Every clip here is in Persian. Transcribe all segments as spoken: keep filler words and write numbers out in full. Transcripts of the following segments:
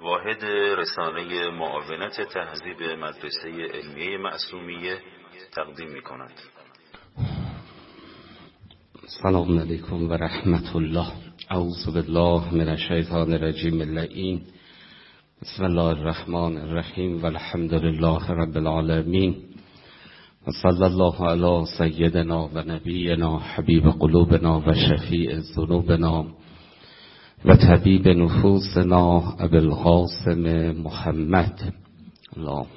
واحد رسانه معاونت تهذیب مدرسه علمیه معصومیه تقدیم می کند. سلام علیکم و رحمت الله. اعوذ بالله من الشیطان الرجیم اللعین. بسم الله الرحمن الرحیم و الحمد لله رب العالمین و صلی الله علی سیدنا و نبینا حبیب قلوبنا و شفیع ذنوبنا و طبیب نفوسنا ابی القاسم محمد. اللهم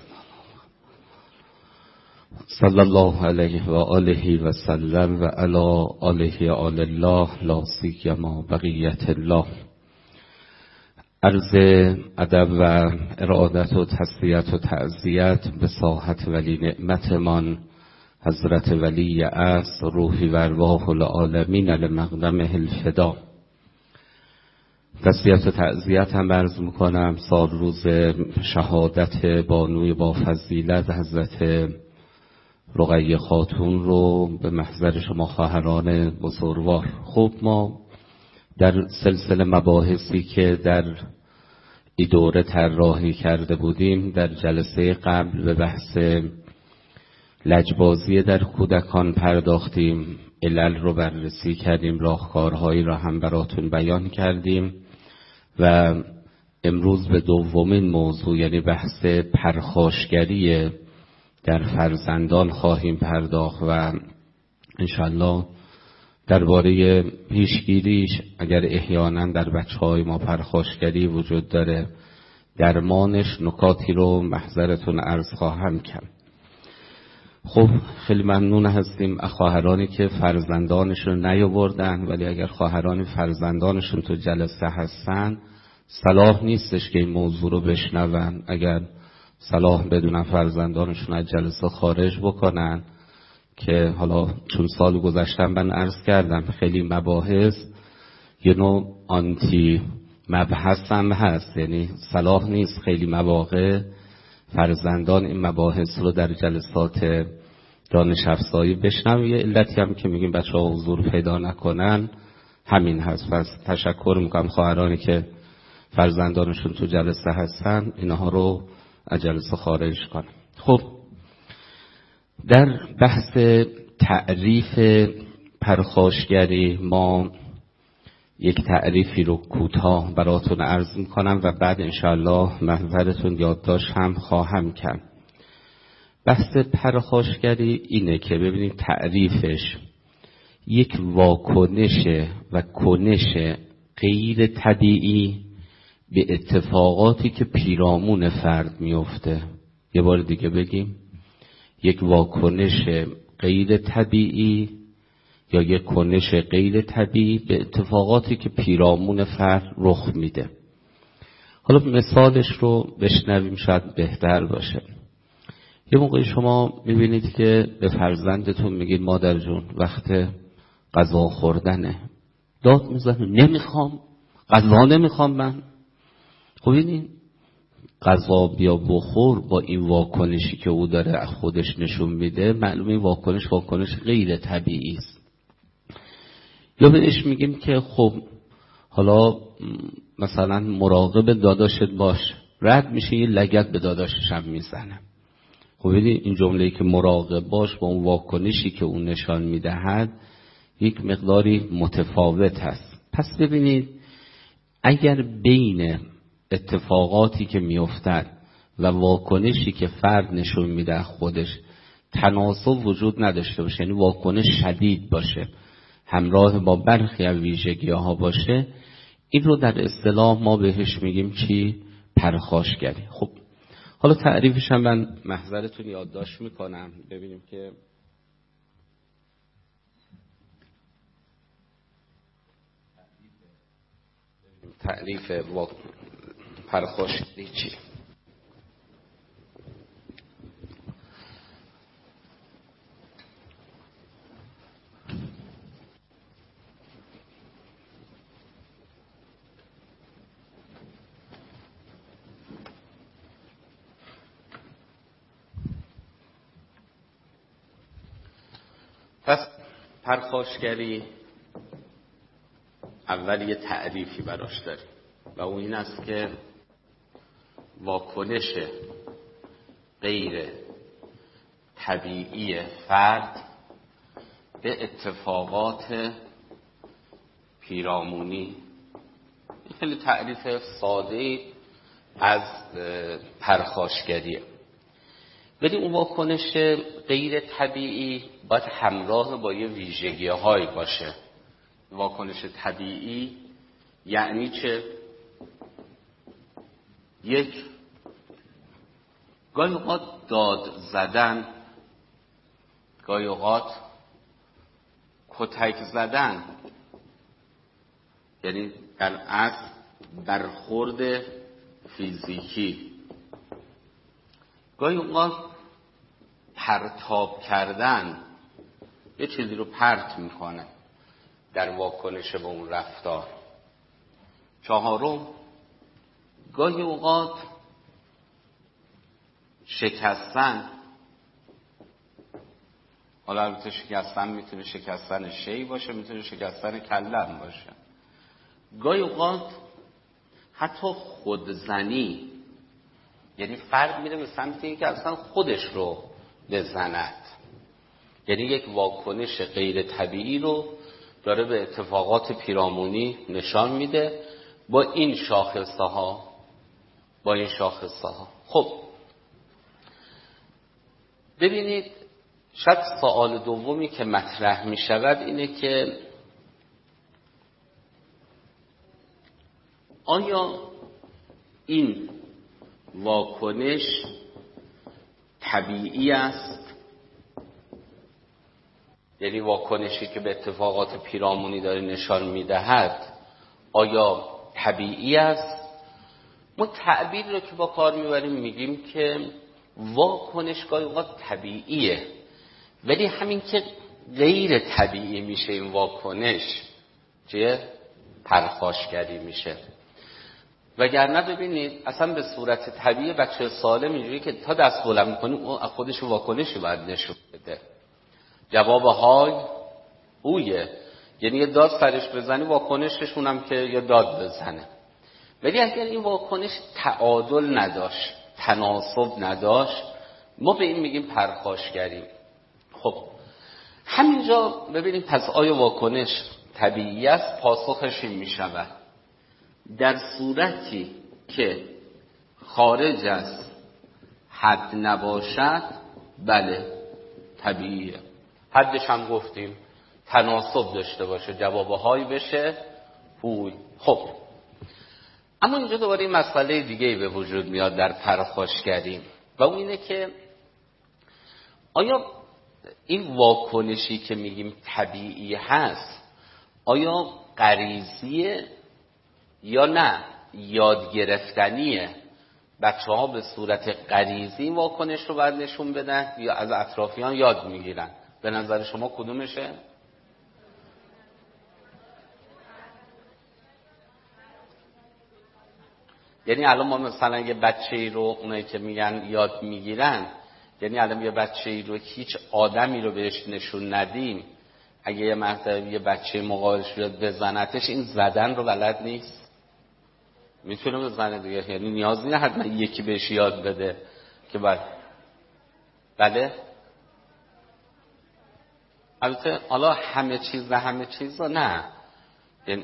صلی الله علیه و آله و سلم و علی آله آل الله لا سیما بقیت الله. عرض ادب و ارادت و تسلیت و تعزیت به ساحت ولی نعمتمان حضرت ولی عصر روحی و ارواح العالمین لمقدمه الفدا. تسلیت و تعزیت هم عرض میکنم سال روز شهادت بانوی با فضیلت حضرت رقیه خاتون رو به محضر شما خواهران بزرگوار. خب ما در سلسله مباحثی که در این دوره طراحی کرده بودیم در جلسه قبل به بحث لجبازی در کودکان پرداختیم، علل رو بررسی کردیم، راهکارهایی را هم براتون بیان کردیم و امروز به دومین موضوع یعنی بحث پرخاشگری در فرزندان خواهیم پرداخت و انشالله درباره پیشگیریش اگر احیانا در بچه‌های ما پرخاشگری وجود داره درمانش نکاتی رو محضرتون عرض خواهم کرد. خب خیلی ممنون هستیم از خواهرانی که فرزندانشون نیاوردن، ولی اگر خواهران فرزندانشون تو جلسه هستن صلاح نیستش که این موضوع رو بشنون. اگر صلاح بدونن فرزندانشون از جلسه خارج بکنن که حالا چون سال گذشتن من عرض کردم خیلی مباحث یه نوع آنتی مبحث هم هست، یعنی صلاح نیست خیلی مواقع فرزندان این مباحث رو در جلسات دانش افزایی بشنون. یه علتی هم که میگیم بچه ها حضور پیدا نکنن همین هست. پس تشکر میکنم خواهرانی که فرزندانشون تو جلسه هستن اینها رو از جلسه خارج کنم. خب در بحث تعریف پرخاشگری ما یک تعریفی رو کوتاه براتون عرض میکنم و بعد انشاءالله محضرتون یادداشت هم خواهم کرد. بحث پرخاشگری اینه که ببینید تعریفش یک واکنش و کنش غیر طبیعی به اتفاقاتی که پیرامون فرد میفته. یه بار دیگه بگیم، یک واکنش غیر طبیعی یا یک کنش غیر طبیعی به اتفاقاتی که پیرامون فرد رخ میده. حالا مثالش رو بشنویم شاید بهتر باشه. یه موقعی شما میبینید که به فرزندتون میگید مادر جون وقت غذا خوردنه، داد میزنه نمیخوام، غذا نمیخوام من. خب این غذا بیا بخور با این واکنشی که او داره از خودش نشون میده معلومه این واکنش واکنش غیر طبیعی است. یا بهش میگیم که خب حالا مثلا مراقب داداشت باش، رد میشه یه لگد به داداشش هم میزنه. خب ببینید این جمله‌ای که مراقب باش با اون واکنشی که اون نشان میدهد یک مقداری متفاوت هست. پس ببینید اگر بین اتفاقاتی که میافتد و واکنشی که فرد نشون میده خودش تناسب وجود نداشته باشه، یعنی واکنش شدید باشه همراه با برخی از ویژگی‌ها باشه، این رو در اصطلاح ما بهش میگیم چی؟ پرخاشگری. خب حالا تعریفش هم من محضرتون یادداشت میکنم ببینیم که تعریف پرخاشگری چی؟ پس پرخاشگری اول یه تعریفی براش داریم و اون این است که واکنش غیر طبیعی فرد به اتفاقات پیرامونی. خیلی تعریف ساده از پرخاشگریه. ولی اون واکنش غیر طبیعی باید همراه با یه ویژگی های باشه. واکنش طبیعی یعنی چه؟ یک، گاهی اوقات داد زدن، گاهی اوقات کتک زدن، یعنی در اصل برخورد فیزیکی، گاهی اوقات پرتاب کردن، یه چیزی رو پرت میکنه در واکنش به اون رفتار. چهارم، گاهی اوقات شکستن. حالا البته شکستن میتونه شکستن شی باشه، میتونه شکستن کلم باشه. گاهی اوقات حتی خودزنی، یعنی فرد میره به سمت این که اصلا خودش رو بزند، یعنی یک واکنش غیر طبیعی رو داره به اتفاقات پیرامونی نشان میده با این شاخصه ها با این شاخصه ها. خب ببینید، شاید سوال دومی که مطرح می شود اینه که آیا این واکنش طبیعی است؟ یعنی واکنشی که به اتفاقات پیرامونی داره نشان میدهد آیا طبیعی است؟ ما تعبیر رو که با کار میبریم میگیم که واکنش گاهی اوقات طبیعیه، ولی همین که غیر طبیعی میشه این واکنش چیه؟ پرخاشگری میشه. وگرنه ببینید اصلا به صورت طبیعی بچه سالم اینجوری که تا دست بلند میکنه اون خودش واکنشی باید نشون بده. جواب های اویه، یعنی یه داد سرش بزنی واکنششون هم که یه داد بزنه. ولی اگر این واکنش تعادل نداشت، تناسب نداشت، ما به این میگیم پرخاشگری. خب همینجا ببینیم پس آیا واکنش طبیعی است؟ پاسخش این میشود در صورتی که خارج از حد نباشد بله طبیعیه. حدش هم گفتیم تناسب داشته باشه، جوابهایی بشه هوی. خب اما اینجا دوباره این مسئله دیگه‌ای به وجود میاد در پرخاشگری و اون اینه که آیا این واکنشی که میگیم طبیعی هست آیا غریزیه یا نه یاد گرفتنیه؟ بچه ها به صورت غریزی واکنش رو باید نشون بدن یا از اطرافیان یاد میگیرن؟ به نظر شما کدومشه؟ یعنی الان ما مثلا یه بچه‌ای رو اونایی که میگن یاد میگیرن، یعنی الان یه بچه‌ای رو هیچ آدمی رو بهش نشون ندیم، اگه یه مرتبه یه بچه مقابلش بیاد بزنتش این زدن رو بلد نیست، میتونه بزنه دیگه، یعنی نیاز نیست حتما یکی بهش یاد بده که بعد بله. البته حالا همه چیز و همه چیز رو نه، یعنی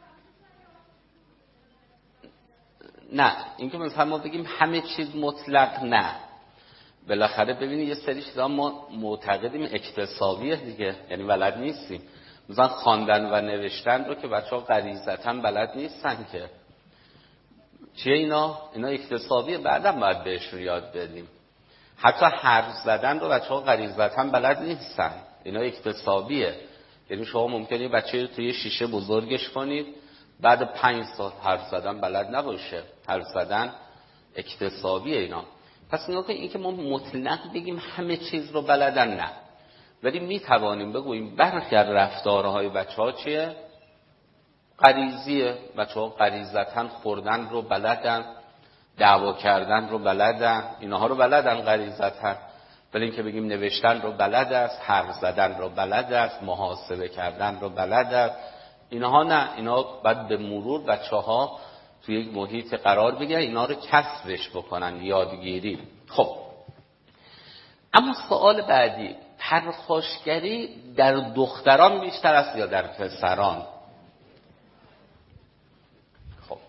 نه اینکه مثلا ما بگیم همه چیز مطلق نه، بالاخره ببینید یه سری چیزا ما معتقدیم اکتسابیه دیگه، یعنی بلد نیستیم. مثلا خواندن و نوشتن رو که بچه‌ها غریزتاً بلد نیستن که چیه اینا؟ اینا اکتسابیه، بعداً باید بهش یاد بدیم. حتی حرف زدن رو بچه‌ها غریزتاً بلد نیستن، اینا اکتسابیه. یعنی شما ممکنه یه بچه رو توی شیشه بزرگش کنید بعد پنج سال حرف زدن بلد نباشه. حرف زدن اکتسابیه اینا. پس نگاه کنید این که ما مطلق بگیم همه چیز رو بلدن نه، ولی می توانیم بگوییم برخی از رفتارهای بچه‌ها چیه؟ غریزیه. بچه‌ها غریزتاً خوردن رو بلدن، دعوا کردن رو بلدن، اینها رو بلدن غریزتاً. ولی اینکه بگیم نوشتن رو بلد است، حرف زدن رو بلد است، محاسبه کردن رو بلد است، اینها نه. اینها بعد به مرور بچه‌ها توی یک محیط قرار بگیرن، اینا رو کسبش بکنن، یادگیری. خب اما سوال بعدی، پرخاشگری در دختران بیشتر است یا در پسران؟ خب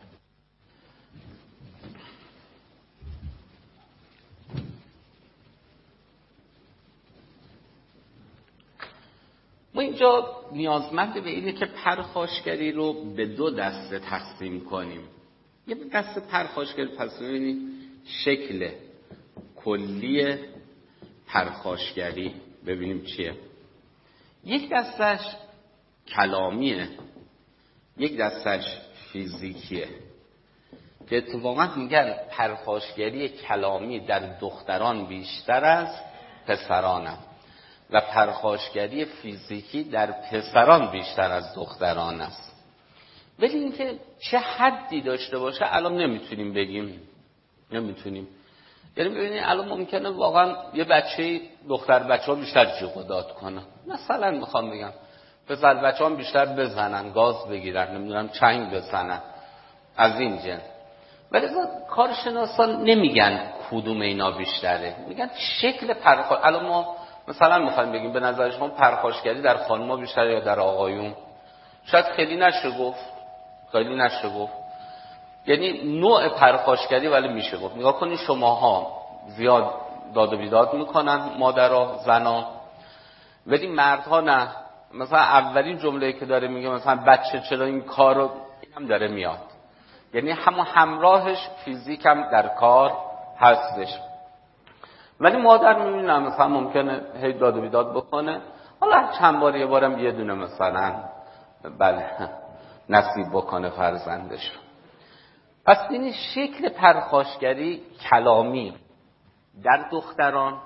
ما اینجا نیازمند به اینه که پرخاشگری رو به دو دسته تقسیم کنیم. یه دسته پرخاشگری پس ببینید شکل کلی پرخاشگری ببینیم چیه. یک دستش کلامیه، یک دستش فیزیکیه که اتفاقا میگن پرخاشگری کلامی در دختران بیشتر از پسرانه و پرخاشگری فیزیکی در پسران بیشتر از دختران است. ولی اینکه چه حدی داشته باشه الان نمیتونیم بگیم، نمیتونیم. یعنی ببینید الان ممکنه واقعا یه بچه دختر بچه‌ها بیشتر جیغ و داد کنن، مثلا میخوام بگم پسر بچه‌ها بیشتر بزنن، گاز بگیرن، نمیدونم چنگ بزنن از این جنس. ولی کارشناسان نمیگن کدوم اینا بیشتره، میگن شکل پرخاش. الان ما مثلا میخوایم بگیم به نظر شما پرخاشگری در خانم‌ها بیشتره یا در آقایون؟ شاید خیلی نشه گفت، خیلی نشه گفت. یعنی نوع پرخاشگری ولی میشه گفت. نگاه کنید شماها زیاد داد و بیداد میکنن مادرها، زنا، ولی مردها نه. مثلا اولین جمله‌ای که داره میگه مثلا بچه چرا این کارو، اینم داره میاد. یعنی همون همراهش فیزیک هم در کار هستش. ولی مادر میبینم مثلا ممکنه هی داد و بیداد بکنه، حالا چند بار یه بارم یه دونه مثلا بله نصیب بکنه فرزندش. پس این شکل پرخاشگری کلامی در دختران،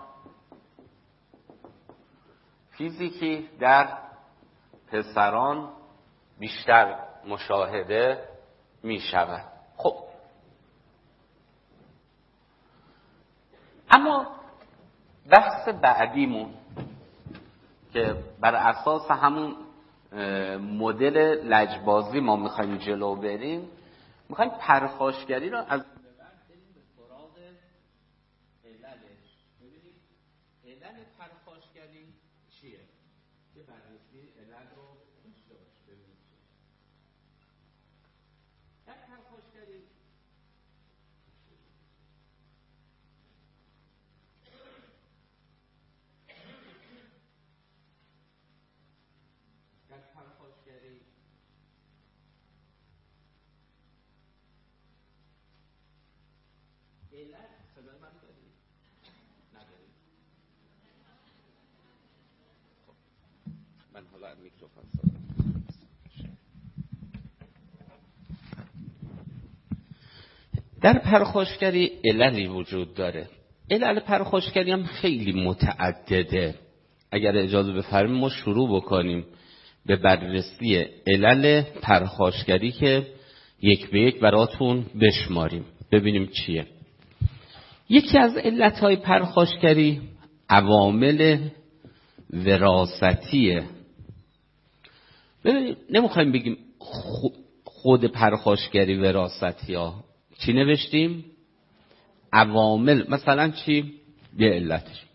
فیزیکی در پسران بیشتر مشاهده می شود. خب اما بحث بعدیمون که بر اساس همون مدل لجبازی ما میخوایم جلو بریم، میخوایم پرخاشگری رو از بریم به سراغ عللش. ببینید علل پرخاشگری چیه؟ که بررسی علل رو داشته باش. ببینید در پرخاشگری در پرخاشگری علت صدای من دارید؟ ندارید؟ خب من حالا میکروفون صدا. در پرخاشگری عللی وجود داره. علل پرخاشگری هم خیلی متعدده. اگر اجازه بفرمایید ما شروع بکنیم به بررسی علل پرخاشگری که یک به یک براتون بشماریم ببینیم چیه. یکی از علتهای پرخاشگری عوامل وراثتیه. ببینید نمیخوایم بگیم خود پرخاشگری وراثتی ها. چی نوشتیم؟ عوامل. مثلا چی؟ یه علتش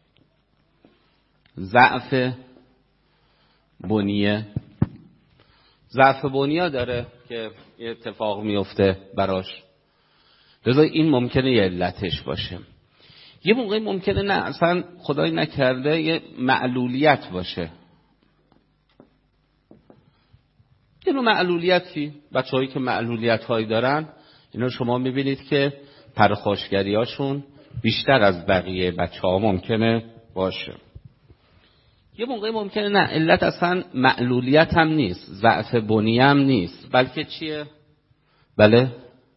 ضعف بنیه. ضعف بنیه داره که یه اتفاق میفته براش، لذا این ممکنه یه علتش باشه. یه موقعی ممکنه نه اصلا خدای نکرده یه معلولیت باشه. یه نوع معلولیتی، بچه هایی که معلولیت هایی دارن اینا شما میبینید که پرخاشگری هاشون بیشتر از بقیه بچه ها ممکنه باشه. یه موقعی ممکنه نه علت اصلا معلولیت هم نیست، ضعف بنیه هم نیست، بلکه چیه؟ بله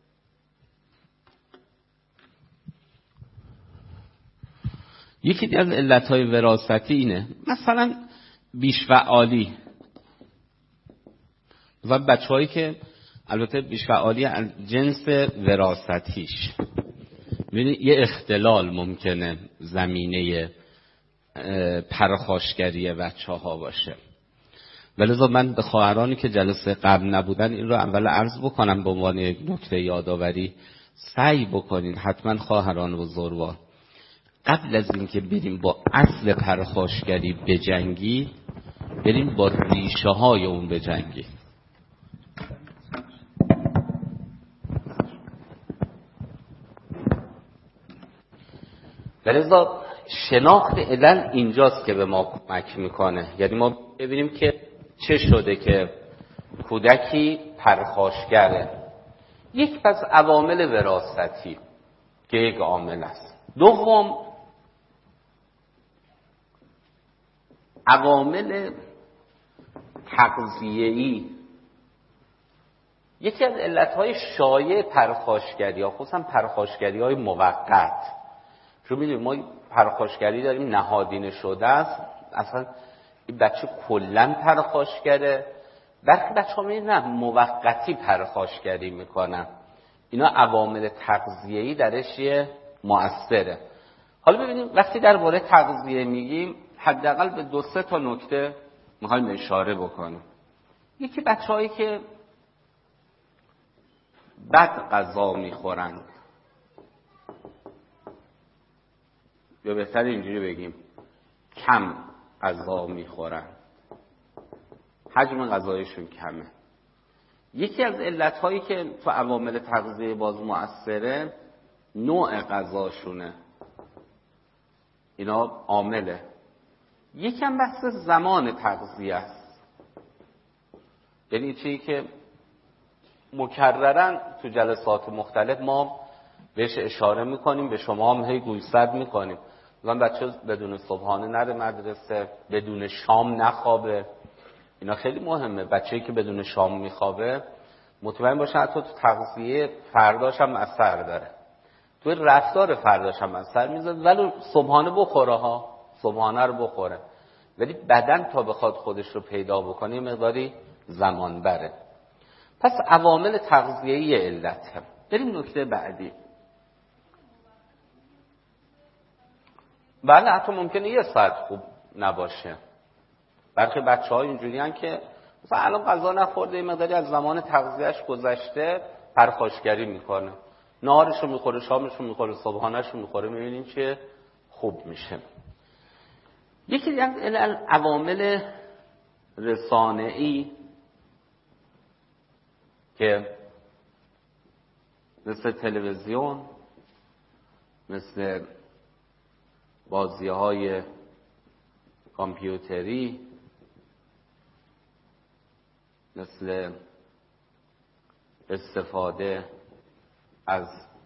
یکی از علتهای وراثتی اینه، مثلا بیش‌فعالی. و بچه‌هایی که البته بیش‌فعالی از جنس وراثتیش، ببینید یه اختلال ممکنه زمینه پرخاشگری بچه‌ها باشه. ولذا من به خواهرانی که جلسه قبل نبودن این رو اول عرض بکنم به عنوان یک نکته یادآوری. سعی بکنین حتما خواهران بزرگوار قبل از اینکه بریم با اصل پرخاشگری بجنگی، بریم با ریشه های اون بجنگی. ولذا شناخت علل اینجاست که به ما کمک میکنه. یعنی ما ببینیم که چه شده که کودکی پرخاشگره. یک پس عوامل وراثتی که یک عامل است. دوم عوامل تغذیه‌ای. یکی از علتهای شایع پرخاشگری ها، خصوصا پرخاشگری های موقت، چون میدونیم ما پرخاشگری داریم نهادینه شده است، اصلا این بچه کلن پرخاشگره. برخی بچه ها میدونیم نه موقتی پرخاشگری میکنن. اینا عوامل تغذیه‌ای درش مؤثره. حالا ببینیم وقتی درباره تغذیه میگیم حداقل به دو سه تا نکته میخوایم اشاره بکنیم. یکی بچه‌هایی که بد غذا میخورند، یا بهتر اینجوری بگیم کم غذا میخورن، حجم غذایشون کمه. یکی از علتهایی که تو عوامل تغذیه باز مؤثره نوع غذاشونه، اینا عامله. یکم بحث زمان تغذیه است، یعنی چیزی که مکررن تو جلسات مختلف ما بهش اشاره میکنیم، به شما هم هی گوشزد میکنیم. مثلا بچه بدون صبحانه نره مدرسه، بدون شام نخوابه. اینا خیلی مهمه. بچه‌ای که بدون شام میخوابه مطمئن باشه حتی تو تغذیه فرداش هم اثر داره، تو رفتار فرداش هم اثر میذاره. ولی صبحانه بخوره ها، صبحانه رو بخوره، ولی بدن تا بخواد خودش رو پیدا بکنه مقداری زمان بره. پس عوامل تغذیه‌ای علت هم. بریم نکته بعدی. بله حتی ممکنه یه ساعت خوب نباشه. برخی بچه ها اینجوری هن که مثلا الان غذا نخورده، یه مقداری از زمان تغذیهش گذشته، پرخاشگری میکنه، نهارشو میخوره، شامشو میخوره، صبحانهشو میخوره، میبینیم که خوب میشه. یکی از عوامل رسانه‌ای که مثل تلویزیون، مثل بازی‌های کامپیوتری، مثل استفاده از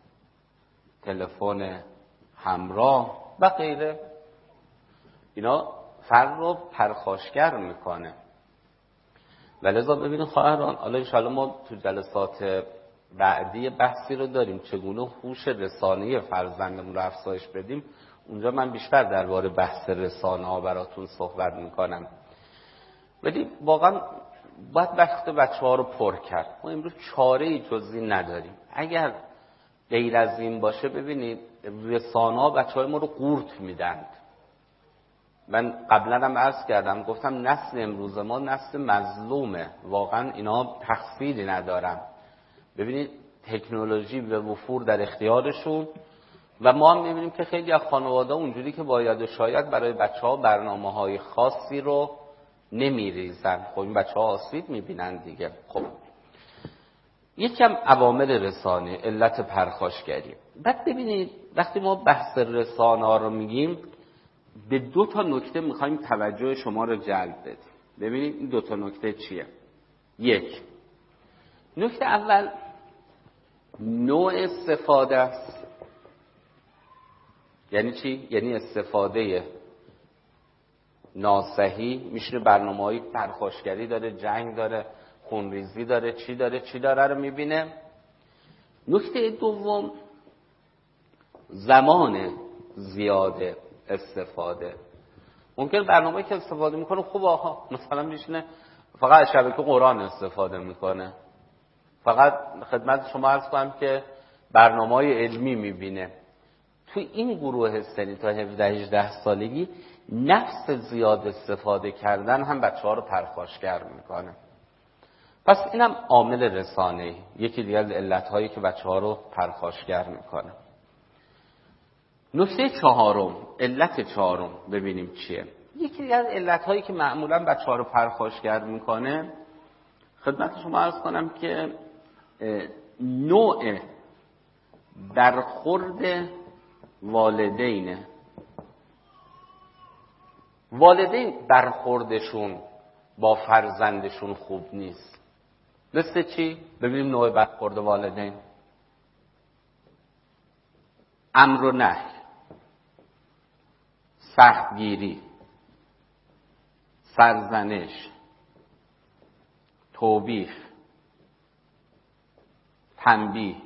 تلفن همراه و غیره، اینا فرد رو پرخاشگر میکنه. ولذا ببینید خواهران، حالا انشاءالله ما تو جلسات بعدی بحثی رو داریم چگونه هوش رسانه‌ای فرزندمون رو افزایش بدیم. اونجا من بیشتر درباره بحث رسانه ها براتون صحبت میکنم. ولی واقعا باید وقت بچه ها رو پر کرد. ما امروز چاره ای جزی نداریم. اگر غیر از این باشه، ببینید رسانه ها بچه های ما رو قورت میدند. من قبلا هم عرض کردم، گفتم نسل امروز ما نسل مظلومه. واقعا اینا تقصیری ندارن. ببینید تکنولوژی به وفور در اختیارشون و ما هم می‌بینیم که خیلی از خانواده اونجوری که باید و شاید برای بچه‌ها برنامه‌های خاصی رو نمی‌ریزن. خب این بچه‌ها آسیب می‌بینن دیگه. خب یکم عوامل رسانه، علت پرخاشگری. بعد ببینید وقتی ما بحث رسانه‌ها رو میگیم، به دو تا نکته می‌خوایم توجه شما رو جلب بدیم. ببینید این دو تا نکته چیه؟ یک، نکته اول نوع استفاده است. یعنی چی؟ یعنی استفاده ناصحی. میشه برنامه‌های پرخاشگری داره، جنگ داره، خونریزی داره، چی داره چی داره رو میبینه. نکته دوم زمان زیاده استفاده. ممکن برنامه‌ای که استفاده میکنه خوب آها مثلا میشینه فقط شبکه قرآن استفاده میکنه، فقط خدمت شما عرض کنم که برنامه‌های علمی میبینه. تو این گروه سنی تا هفده هجده سالگی نفس زیاد استفاده کردن هم بچه ها رو پرخاشگر میکنه. پس اینم عامل رسانه‌ای، یکی دیگه از علت‌هایی که بچه ها رو پرخاشگر میکنه. نکته چهارم، علت چهارم ببینیم چیه. یکی دیگه از علت‌هایی که معمولاً بچه ها رو پرخاشگر میکنه، خدمت شما عرض کنم که نوع برخورد والدینه. والدین برخوردشون با فرزندشون خوب نیست. مثل چی؟ ببینیم نوع برخورد والدین. امر و نهی، سختگیری، سرزنش، توبیخ، تنبیه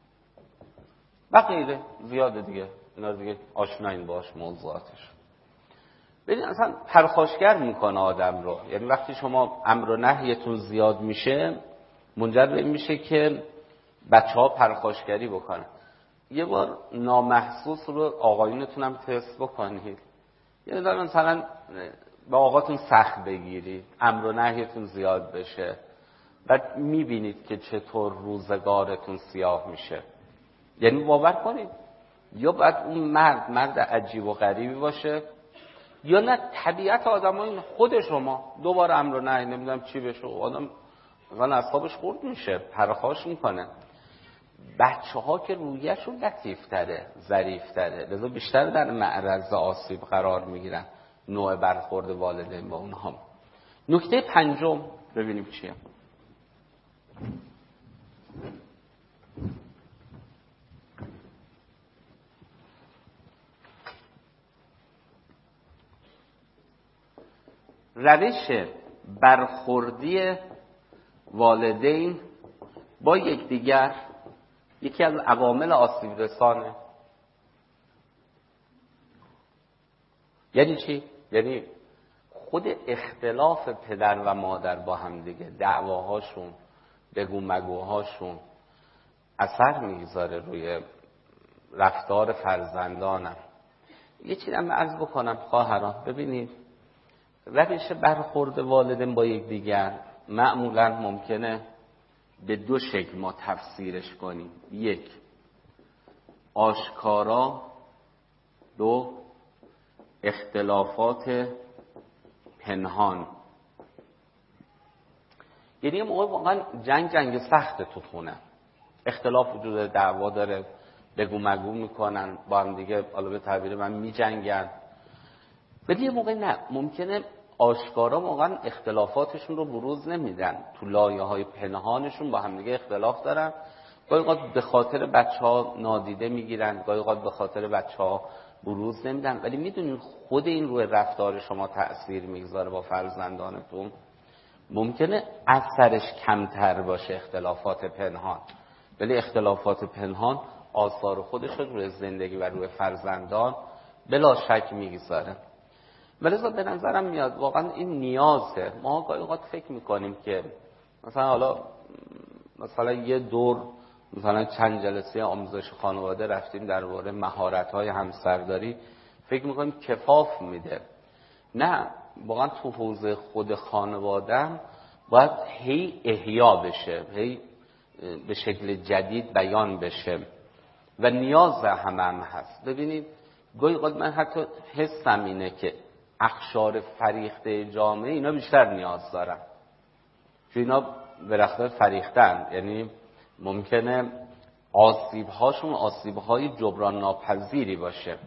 و غیره. زیاده دیگه، اینا دیگه آشنایین باش موضوعاتش. ببین اصلا پرخاشگر میکنه آدم رو. یعنی وقتی شما امر و نهیتون زیاد میشه، منجر به این میشه که بچه ها پرخاشگری بکنن. یه بار نامحسوس رو آقایونتون هم تست بکنید. یه دار مثلا به آقاتون سخت بگیرید، امر و نهیتون زیاد بشه، بعد میبینید که چطور روزگارتون سیاه میشه. یعنی باور کنید یا باید اون مرد مرد عجیب و غریبی باشه، یا نه طبیعت آدمای خود شما دوباره امر و نهی نمیدونم چی بشه، آدم مثلا اعصابش خورد میشه، پرخاش میکنه. بچه ها که رویشون لطیف تره، ظریف تره، لذا بیشتر در معرض آسیب قرار میگیرن. نوع برخورد والدین با اونها. نکته پنجم ببینیم چیه. روش برخوردی والدین با یکدیگر یکی از عوامل آسیب رسانه. یعنی چی؟ یعنی خود اختلاف پدر و مادر با هم دیگه، دعواهاشون، بگو مگوهاشون اثر میگذاره روی رفتار فرزندانم. یه چیزی هم عرض بکنم خواهران، ببینید روش برخورد والدین با یکدیگر معمولا ممکنه به دو شکل ما تفسیرش کنیم. یک، آشکارا. دو، اختلافات پنهان. یعنی یه موقع واقعا جنگ جنگ سخت تو خونه، اختلاف وجود، دعوا داره، بگو مگو میکنن با هم دیگه، حالا به تعبیر من میجنگن. ولی یه موقع نه، ممکنه آشکارا واقعا اختلافاتشون رو بروز نمیدن، تو لایه های پنهانشون با هم دیگه اختلاف دارن. گاهی اوقات به خاطر بچه ها نادیده میگیرن، گاهی اوقات به خاطر بچه ها بروز نمیدن. ولی میدونید خود این روی رفتار شما تأثیر میگذاره با فرزندانتون. ممکنه اثرش کمتر باشه اختلافات پنهان، ولی اختلافات پنهان آثار خودش رو روی زندگی و روی فرزندان بلا شک میگذاره. ولی به نظرم میاد واقعا این نیازه. ما گاهی اوقات فکر میکنیم که مثلا حالا مثلا یه دور مثلا چند جلسه آموزش خانواده رفتیم درباره مهارت‌های همسرداری، فکر میکنیم کفاف میده. نه، واقعا تو حوزه خود خانواده‌ام باید هی احیا بشه، هی به شکل جدید بیان بشه و نیاز همه هم هست. ببینید گاهی اوقات من حتی حسم اینه که اقشار فریخته جامعه اینا بیشتر نیاز دارن، چون اینا به رخت فریختن. یعنی ممکنه آسیب هاشون آسیب های جبران ناپذیری باشه.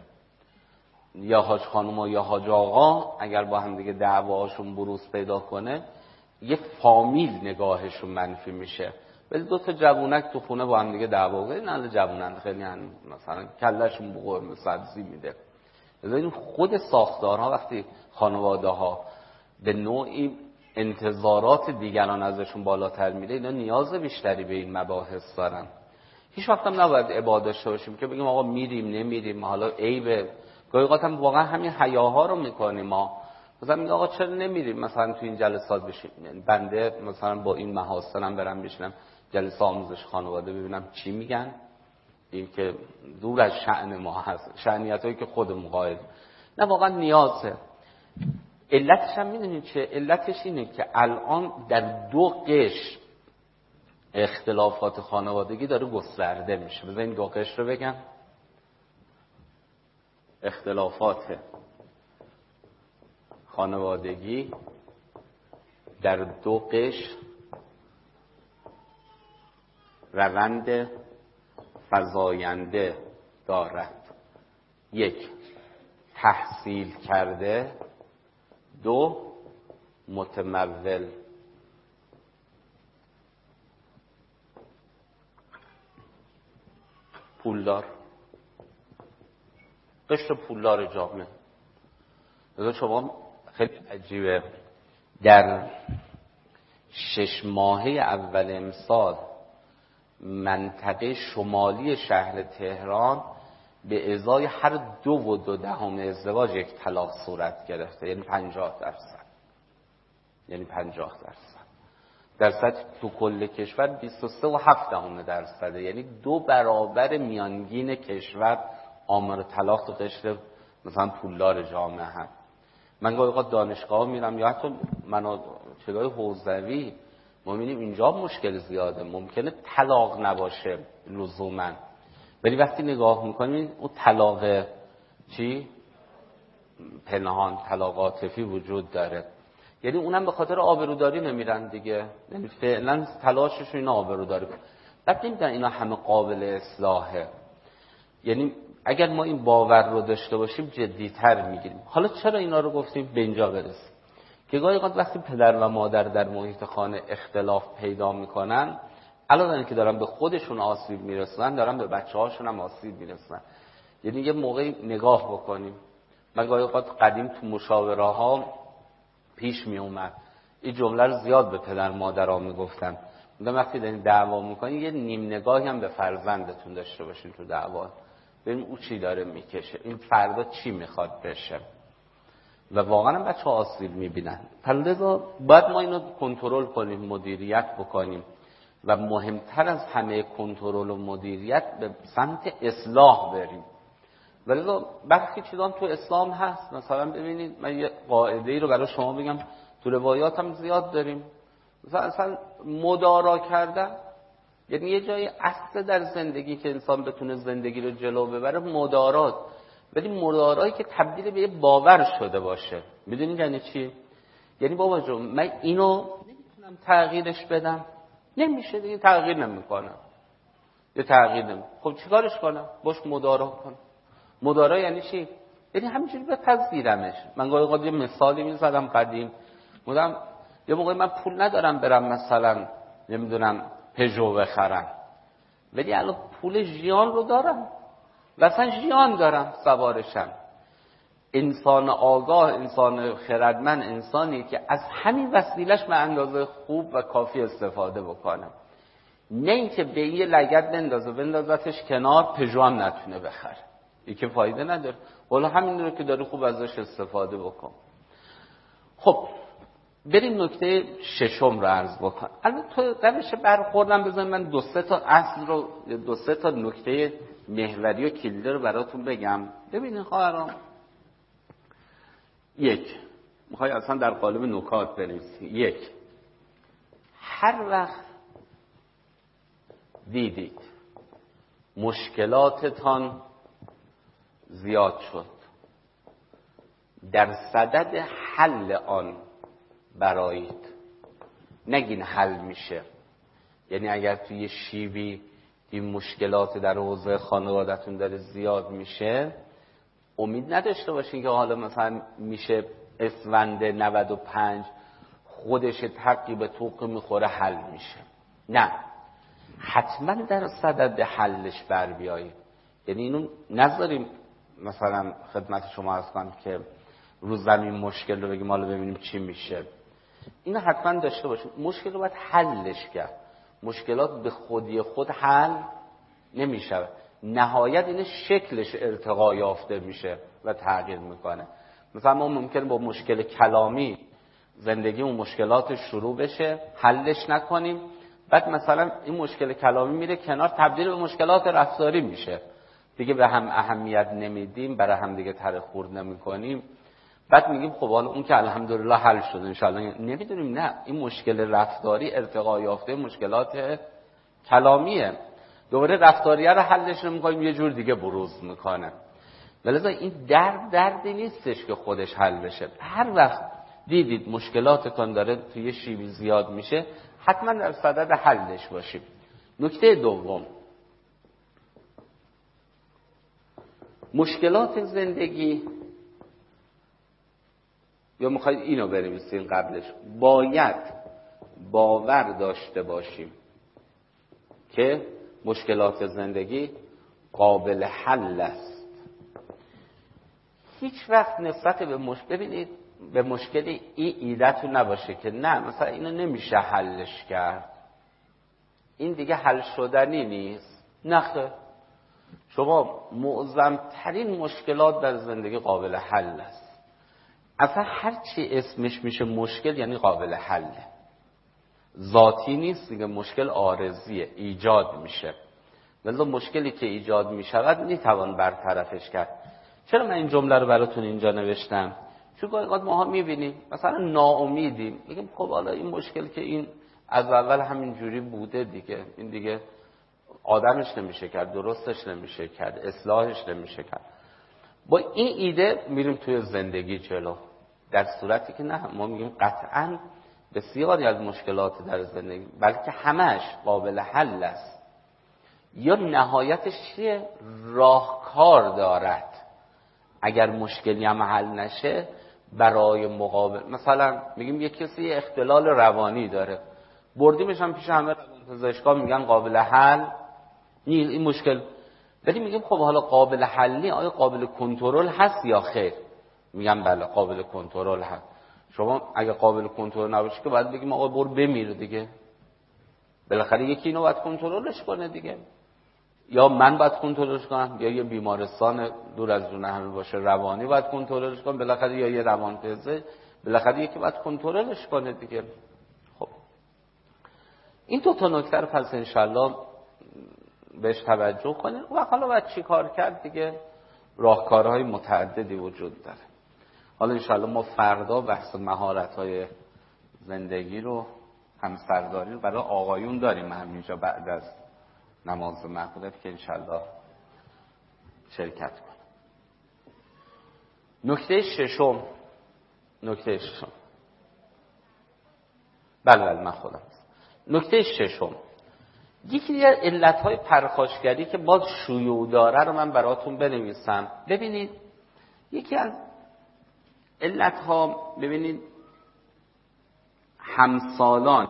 یا حاج خانم و یا حاج آقا اگر با هم دیگه دعواشون بروز پیدا کنه، یه فامیل نگاهشون منفی میشه. ولی دو تا جوونک تو خونه با هم دیگه دعوا کنن، نه جوونن خیلی هن مثلا کلهشون به قرمه سبزی میده. این خود ساختارها وقتی خانواده ها به نوعی انتظارات دیگران ازشون بالاتر میره، اینا نیاز بیشتری به این مباحث دارن. هیچ وقت هم نباید عبادت داشته باشیم که بگیم آقا میریم نمیریم، حالا عیبه. گاهی اوقات هم واقعا همین حیاها رو میکنیم ما. مثلا میگه آقا چرا نمیریم مثلا تو این جلسات بشیم، بنده مثلا با این محاسنم برم بشینم جلسه آموزش خانواده ببینم چی میگن، این که دور از شأن ما هست، شأنیت هایی که خودمون قائل، نه واقعا نیازه. علتش هم میدونید چه؟ علتش اینه که الان در دو قشر اختلافات خانوادگی داره گسترده میشه. بذارین دو قشر رو بگم. اختلافات خانوادگی در دو قشر روند فزاینده دارد. یک، تحصیل کرده. دو، متمول. پولدار، قشر پولدار جامعه. لذا شما خیلی عجیبه، در شش ماهه اول امسال منطقه شمالی شهر تهران به ازای هر دو و دو دهم ازدواج یک طلاق صورت گرفته، یعنی پنجاه درصد. یعنی پنجاه درصد. درصد تو کل کشور بیست و سه و هفت دهم درصده، یعنی دو برابر میانگین کشور آمار طلاق تو قشر مثلا پولدار جامعه هست. من گاهی اوقات دانشگاه میرم یا حتی مناطق‌های حوزوی، ما می‌بینیم اینجا مشکل زیاده، ممکنه طلاق نباشه لزوما، ولی وقتی نگاه میکنیم اون طلاق چی؟ پنهان، طلاق عاطفی وجود داره. یعنی اونم به خاطر آبروداری نمیرن دیگه، یعنی فعلا تلاششون اینا آبروداری. بعد نمیدن اینا همه قابل اصلاحه. یعنی اگر ما این باور رو داشته باشیم جدی‌تر میگیریم. حالا چرا اینا رو گفتیم به اینجا برسیم که گاهی اوقات وقتی پدر و مادر در محیط خانه اختلاف پیدا میکنن، علاوه که دارن به خودشون آسیب میرسونن، دارن به بچه‌هاشون هم آسیب میرسونن. یعنی یه موقعی نگاه بکنیم. من گاهی اوقات قدیم تو مشاوره ها پیش می اومد این جمله رو زیاد به پدر مادرها میگفتن، میگم وقتی دارین دعوا میکنین یه نیم نگاهی هم به فرزندتون داشته باشین تو دعوا، ببین او چی داره میکشه، این فردا چی میخواد بشه. و واقعا هم بچه ها آسیب میبینن. لذا باید ما اینو کنترل کنیم، مدیریت بکنیم و مهمتر از همه کنترل و مدیریت به سمت اصلاح بریم. ولی برخی چیزان تو اسلام هست. مثلا ببینید من یه قاعده ای رو برای شما بگم، تو روایات هم زیاد داریم. مثلا اصلا مدارا کردن، یعنی یه جای اصل در زندگی که انسان بتونه زندگی رو جلو ببره مدارات، ولی مدارایی که تبدیل به یه باور شده باشه. میدونید یعنی چی؟ یعنی بابا جون من اینو نمیتونم تغییرش بدم، نمیشه دیگه، تغییر نمیکنم، یه تغییر نمی خب چیکارش کنم؟ باش مدارا کنم. مدارا یعنی چی؟ یعنی همینجوری بپذیرمش. من گاهی اوقات یه مثالی میزدم قدیم، بودم یه موقعی من پول ندارم برم مثلا نمیدونم پژو بخرم، ولی الان پول ژیان رو دارم و اصلا ژیان دارم سوارشم. انسان آگاه، انسان خردمند، انسانی که از همین وسیلش به اندازه خوب و کافی استفاده بکنه، نه اینکه به یه لگد بندازه بندازتش کنار پژو هم نتونه بخره، این که فایده نداره. والا همین رو که داری خوب ازش استفاده بکن. خب بریم نکته ششم رو عرض بکنم. الان تو روش برخوردم بزن من دو سه تا اصل رو، دو سه تا نکته محوری و کلیدی رو براتون بگم. ببینید خواهرام، یک، میخوای اصلا در قالب نکات بنویسی. یک، هر وقت دیدید مشکلاتتان زیاد شد، در صدد حل آن برایید. نگین حل میشه. یعنی اگر توی شیبی این مشکلات در حوزه خانواده‌تون داره زیاد میشه، امید نداشته باشین که حالا مثلا میشه اسفند نود و پنج خودش تقی به توق میخوره حل میشه. نه، حتما در صدد حلش بر بیایید. یعنی اینو نذاریم مثلا خدمت شما عرض کنم که رو زمین مشکل رو بگیم حالا ببینیم چی میشه. اینو حتما داشته باشید. مشکل رو باید حلش کرد. مشکلات به خودی خود حل نمیشه. نهایت این شکلش ارتقا یافته میشه و تغییر میکنه. مثلا ما ممکنه با مشکل کلامی زندگی اون مشکلات شروع بشه، حلش نکنیم، بعد مثلا این مشکل کلامی میره کنار، تبدیل به مشکلات رفتاری میشه، دیگه به هم اهمیت نمیدیم، برای هم دیگه تره خورد نمیکنیم. بعد میگیم خب حالا اون که الحمدلله حل شد ان شاء الله. نمیدونیم نه، این مشکل رفتاری ارتقا یافته مشکلات کلامیه، دوباره رفتاریه رو حلش نمی‌کنیم، یه جور دیگه بروز میکنه. ولذا این درد دردی نیستش که خودش حل بشه. هر وقت دیدید مشکلاتتون داره توی شیبی زیاد میشه، حتما در صدد حلش باشیم. نکته دوم، مشکلات زندگی، یا میخواید اینو بنویسین قبلش، باید باور داشته باشیم که مشکلات زندگی قابل حل است. هیچ وقت نسبت به مشکل، ببینید به مشکلی این ایده‌تون نباشه که نه مثلا اینو نمیشه حلش کرد، این دیگه حل شدنی نیست. نخه، شما معظم ترین مشکلات در زندگی قابل حل است. اصلا هر چی اسمش میشه مشکل یعنی قابل حله، ذاتی نیست دیگه، مشکل عارضیه، ایجاد میشه. لذا مشکلی که ایجاد میشود میتوان برطرفش کرد. چرا من این جمله رو براتون اینجا نوشتم؟ چون گاهی اوقات ماها میبینیم مثلا ناامیدیم، میگیم خب حالا این مشکل که این از اول همین جوری بوده دیگه، این دیگه آدمش نمیشه کرد، درستش نمیشه کرد، اصلاحش نمیشه کرد. با این ایده میریم توی زندگی جلو، در صورتی که نه، ما میگیم قطعاً بسیاری از مشکلات در زندگی بلکه همش قابل حل است. یا نهایتش چیه؟ راهکار دارد. اگر مشکلی هم حل نشه برای مقابل، مثلا میگیم یک کسی اختلال روانی داره، بردیمش هم پیش همه روانپزشکا میگن قابل حل نیست این مشکل، ولی میگیم خب حالا قابل حل نیست، آیا قابل کنترل هست یا خیر؟ میگم بله قابل کنترل هست. شما اگه قابل کنترل نباشه که باید بگیم آقا برو بمیر دیگه، بالاخره یکی اینو باید کنترلش کنه دیگه، یا من باید کنترلش کنم، یا یه بیمارستان دور از جون همه باشه روانی باید کنترلش کنه بالاخره، یا یه روانپزشک، بالاخره یکی باید کنترلش کنه دیگه. خب این دو تا نکته رو پس انشالله بهش توجه کنید و حالا باید چی کار کرد دیگه. راهکارهای متعددی وجود داره. حالا انشالله ما فردا بحث مهارت‌های زندگی رو، همسرداری رو برای آقایون داریم همینجا بعد از نماز مغرب که انشالله شرکت کنم. نکته ششم، نکته ششم بله بله من خودم. نکته ششم، یکی از علت‌های پرخاشگری که باز شیوع داره رو من براتون بنویسم. ببینید یکی از علت‌ها، ببینید همسالان،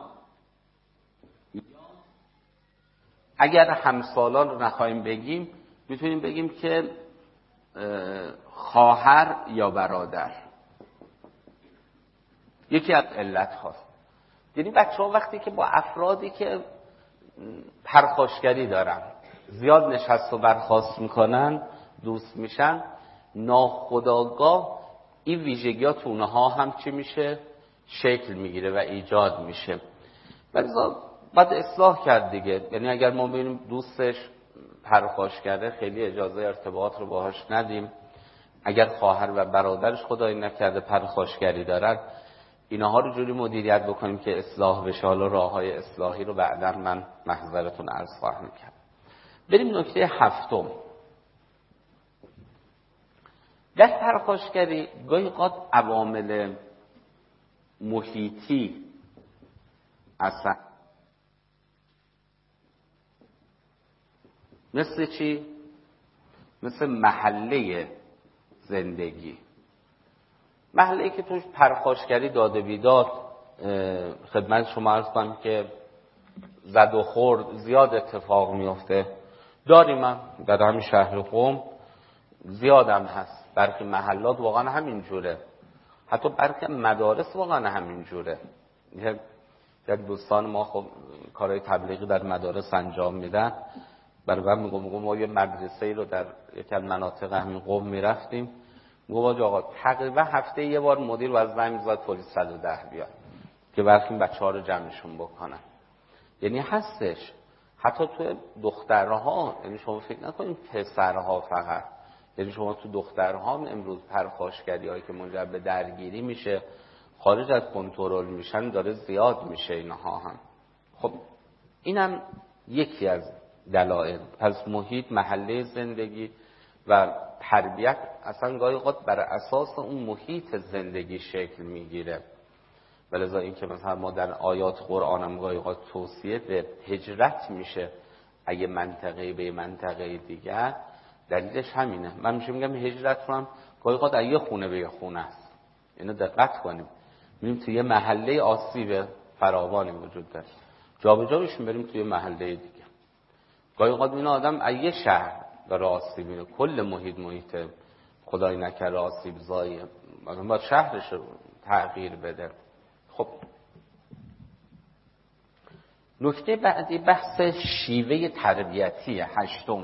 اگر همسالان رو نخواهیم بگیم میتونیم بگیم که خواهر یا برادر یکی از علت هاست. یعنی بچه ها وقتی که با افرادی که پرخاشگری دارن زیاد نشست و برخاست میکنن، دوست میشن، ناخودآگاه این ویژگی ها تو اونها هم چی میشه؟ شکل میگیره و ایجاد میشه. ولی باید اصلاح کرد دیگه. یعنی اگر ما ببینیم دوستش پرخاشگره خیلی اجازه ارتباط رو باهاش ندیم. اگر خواهر و برادرش خدایی نکرده پرخاشگری دارن، اینها رو جوری مدیریت بکنیم که اصلاح بشه. حالا راه‌های اصلاحی رو بعدا من محضرتون عرض خواهم کرد. بریم نکته هفتم. در پرخاشگری گاهی اوقات عوامل محیطی اصلا مثل چی؟ مثل محله زندگی، محله‌ای که توش پرخاشگری داده بیداد، خدمت شما عرض کنم که زد و خورد زیاد اتفاق میفته. داریم هم در همین شهر قم زیادم هست، برخی محلات واقعا همین جوره، حتی برخی مدارس واقعا همین جوره. یک دوستان ما خب کارهای تبلیغی در مدارس انجام میدن، برای من میگم میگم ما یه مدرسه‌ای رو در یک از مناطق همین قم میرفتیم، میگم آقا تقریبا هفته یه بار مدیر باید زنگ می‌زد پلیس صد و ده بیاد که برخی بچه‌ها رو جمعشون بکنن. یعنی هستش حتی تو دخترها، یعنی شما فکر نکنید پسرها فقط، یعنی شما تو دخترها هم امروز پرخاشگری هایی که منجر به درگیری میشه، خارج از کنترل میشن، داره زیاد میشه اینها هم. خب اینم یکی از دلایل. پس محیط، محله زندگی و تربیت اصلا گاهی اوقات بر اساس اون محیط زندگی شکل میگیره. ولذا این که مثلا ما در آیات قرآن هم گاهی اوقات توصیه به هجرت میشه اگه منطقه به منطقه دیگر، دلیلش همینه. من میشه میگم هجرت رو هم گاهی اوقات از یه خونه به یه خونه است. اینو دقت کنیم. میریم توی یه محله آسیب فراوانی وجود داره، جابجا میشیم بریم توی محله دیگه. گاهی اوقات این آدم از یه شهر داره آسیب میبینه، کل محیط محیط خدای نکرده آسیب زایه، مثلا باید شهرش رو تغییر بده. خب نکته بعدی بحث شیوه تربیتی هشتم.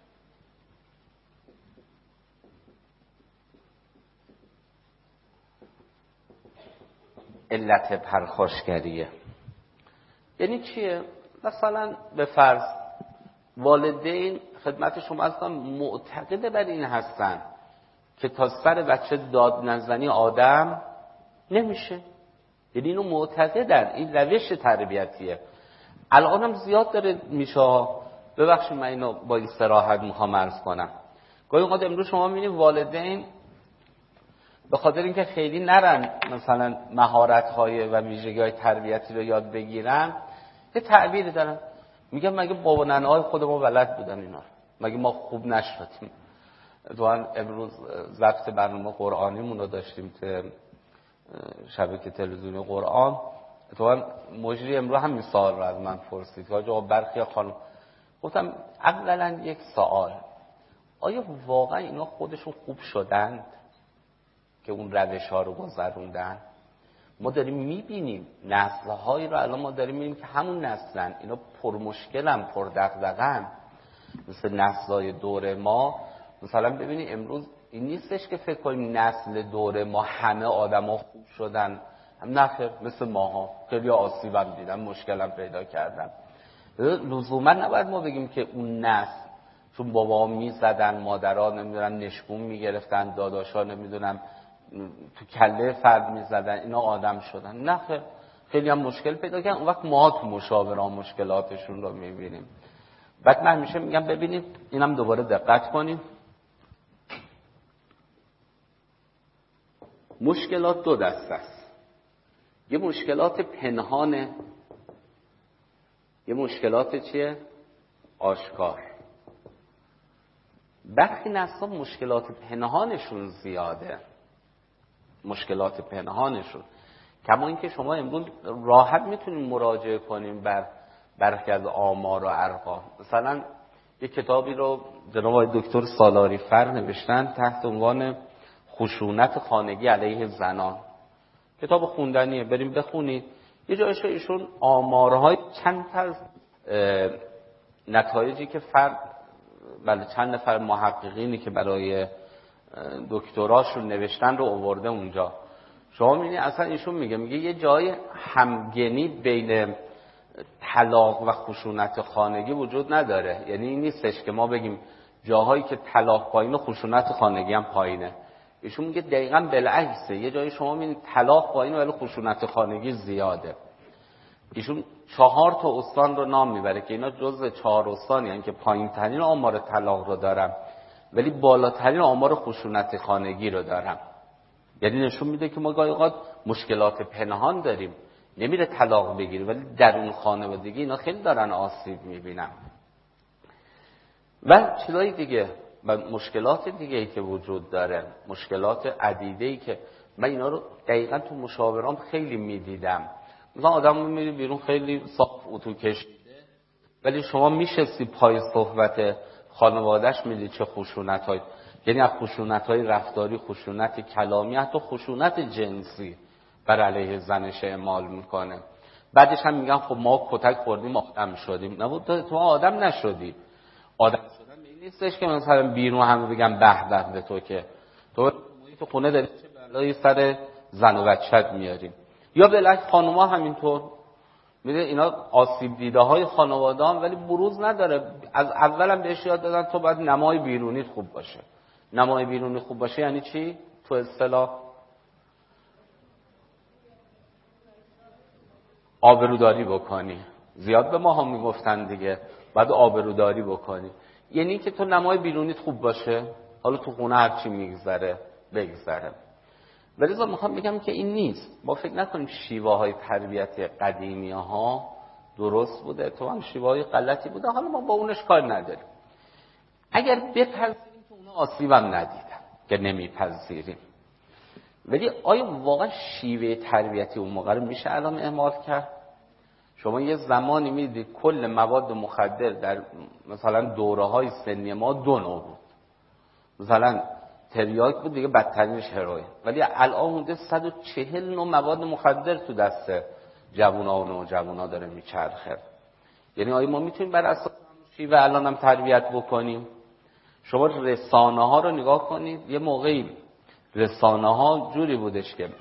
علت پرخاشگریه یعنی چیه؟ مثلا به فرض والدین خدمت شما اصلا معتقد بر این هستن که تا سر بچه داد نزنی آدم نمیشه، یعنی اینو معتقدن، این روش تربیتیه. الان هم زیاد داره میشه. ببخشید من اینو با این صراحت میخوام عرض کنم. گاهی اوقات امروز شما میبینید والدین به خاطر اینکه خیلی نرن مثلا مهارت‌های و ویژگی‌های تربیتی رو یاد بگیرن، یه تعبیری دارن، میگن مگه بابا ننه‌های خودمون بلد بودن اینا، مگه ما خوب نشدیم. دوان امروز ضبط برنامه قرآنیمون رو داشتیم که شبکه تلویزیونی قرآن، دوان مجری امروز هم سوال رو از من پرسید که آقا برخی خانم، گفتم اولا یک سوال، آیا واقعا اینا خودشون خوب شدند که اون روش ها رو گذروندن؟ ما داریم میبینیم نسل هایی رو الان ما داریم میبینیم که همون نسلن، اینا پرمشکلن، پردغدغه‌ن، مثل نسل‌های دور ما. مثلا ببینید امروز این نیستش که فکر کنیم نسل دور ما همه آدما خوب شدن، هم نخیر، مثل ماها خیلی آسیب هم دیدن، مشکل هم پیدا کردن. لزوما نباید ما بگیم که اون نسل چون بابا میزدن، مادرها نمیدونن نشکون میگرفتن، داداشا نمیدونن تو کله فرد میزدن، اینا آدم شدن. نه، خیلی هم مشکل پیدا کردن. اون وقت ما تو مشاوران مشکلاتشون رو میبینیم. بعد من همیشه میگم ببینید، اینم دوباره دقت کنید، مشکلات دو دسته است. یه مشکلات پنهانه، یه مشکلات چیه؟ آشکار. برخی نسل مشکلات پنهانشون زیاده، مشکلات پنهانشون، کما اینکه شما امروز راحت میتونید مراجعه کنیم بر برخی از آمار و ارقام. مثلا یک کتابی رو جناب دکتر سالاری فر نوشتن تحت عنوان خشونت خانگی علیه زنان. کتاب خوندنیه، بریم بخونید. یه جایش ایشون آمارهای چند تا از نتایجی که فرد، بله چند نفر محققینی که برای دکتراشون نوشتن رو آورده اونجا. شما می‌بینید اصلا ایشون میگه میگه یه جای همگنی بین طلاق و خشونت خانگی وجود نداره. یعنی این نیستش که ما بگیم جاهایی که طلاق پایینه خشونت خانگی هم پایینه. ایشون میگه دقیقاً بالعکسه. یه جایی شما می‌بینید طلاق پایینه ولی خشونت خانگی زیاده. ایشون چهار تا استان رو نام میبره که اینا جزء چهار استانی هستن که پایین‌ترین آمار طلاق رو دارن ولی بالاترین آمار خشونت خانگی رو دارن. یعنی نشون میده که ما گاهی اوقات مشکلات پنهان داریم، نمیره طلاق بگیره ولی در اون خانوادگی اینا خیلی دارن آسیب میبینن. و چیزای دیگه و مشکلات دیگه ای که وجود داره، مشکلات عدیده ای که من اینا رو دقیقاً تو مشاورام خیلی میدیدم. مثلا آدم میری بیرون خیلی صاف اتو کشیده ولی شما میشستی پای صحبت خانواده‌اش میدید چه خشونت‌های، یعنی از خشونت‌های رفتاری، خشونت کلامی، حتی خشونت جنسی بر علیه زنش اعمال میکنه. بعدش هم میگن خب ما کتک خوردیم آدم شدیم. نه تو آدم نشدی. آدم شدن این نیستش که مثلا بیرون همه بگن به به به تو که تو تو خونه داری چه بلایی سر زن و بچت میاریم. یا بلک خانوما همینطور، میده اینا آسیب دیده های خانواده هم، ولی بروز نداره. از اولم بهش یاد دادن تو باید نمای بیرونیت خوب باشه. نمای بیرونی خوب باشه یعنی چی؟ تو اصطلاح آبروداری بکنی. زیاد به ما هم میگفتن دیگه باید آبروداری بکنی، یعنی که تو نمای بیرونیت خوب باشه، حالا تو خونه هر چی میگذره بگذره. ولی من میخوام بگم که این نیست. ما فکر نکنیم شیوه های تربیتی قدیمی ها درست بوده، تو هم شیوه های غلطی بوده، حالا ما با اونش کار نداریم. اگر بپذیریم که اونا آسیب هم ندیدن که نمیپذیریم، ولی آیا واقعا شیوه تربیتی اون موقع رو میشه الان اعمال کرد؟ شما یه زمانی میدید کل مواد مخدر در مثلا دوره های سنی ما دو نوع بود، مثلا تریاک بود دیگه، بدترینش هروئین، ولی الان مونده صد و چهل نوع مواد مخدر تو دست جوونا و نوجوانا داره میچرخه. یعنی آیا ما میتونیم بر اساس شیوه الان هم تربیت بکنیم؟ شما رسانه ها رو نگاه کنید، یه موقعی رسانه ها جوری بودش که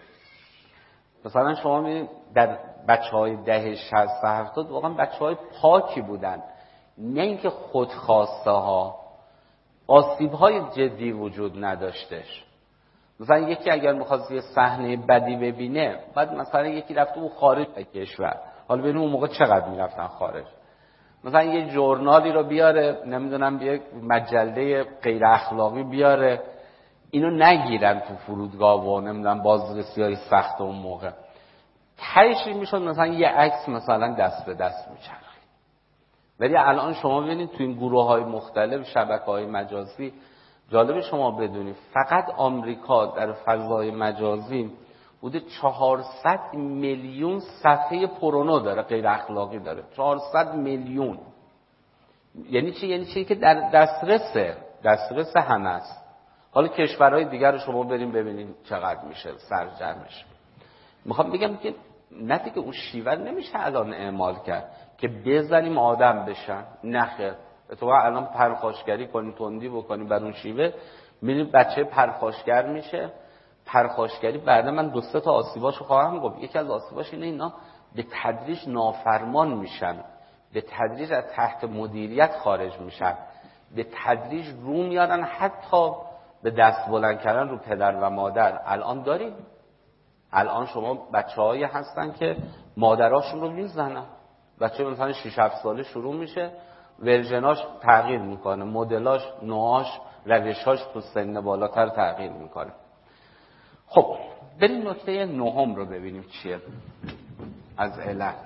مثلا شما می‌بینید در بچهای دهه شصت هفتاد واقعا بچهای پاکی بودن، نه اینکه خودخواسته ها، آسیب های جدی وجود نداشتش. مثلا یکی اگر می‌خواست یه صحنه بدی ببینه، بعد مثلا یکی رفته بود خارج کشور، حالا ببینیم اون موقع چقدر میرفتن خارج، مثلا یه ژورنالی رو بیاره، نمیدونم یه مجله غیر اخلاقی بیاره، اینو نگیرن تو فرودگاه و نمیدونم بازرسی‌های سخت اون موقع، تهش میشد مثلا یه عکس مثلا دست به دست میچرخید. ولی الان شما ببینید تو این گروه‌های مختلف شبکه‌های مجازی، جالب شما بدونید فقط آمریکا در فضای مجازی بوده چهارصد میلیون صفحه پورنو داره، غیر اخلاقی داره، چهارصد میلیون. یعنی چی؟ یعنی چی که در دسترسه، دسترس همه است. حالا کشورهای دیگر رو شما بریم ببینید چقدر میشه سرجمش. میخوام بگم که نه دیگه اون شیوه نمیشه الان اعمال کرد که بزنیم آدم بشن، نخیر. تو الان پرخاشگری کنی، تندی بکنی بر اون شیوه، میبینید بچه پرخاشگر میشه. پرخاشگری بعدا من دو سه تا آسیباشو خواهم گفت. یکی از آسیباش اینه اینا به تدریج نافرمان میشن، به تدریج از تحت مدیریت خارج میشن، به تدریج رو میارن حتی به دست بلند کردن رو پدر و مادر. الان داریم، الان شما بچه‌هایی هستن که مادراشون رو میزنن، بچه مثلا شش هفت ساله شروع میشه، ورژناش تغییر میکنه، مدلاش، نوعاش، روشاش تو سن بالاتر تغییر میکنه. خب بریم نکته نهم رو ببینیم چیه از علت.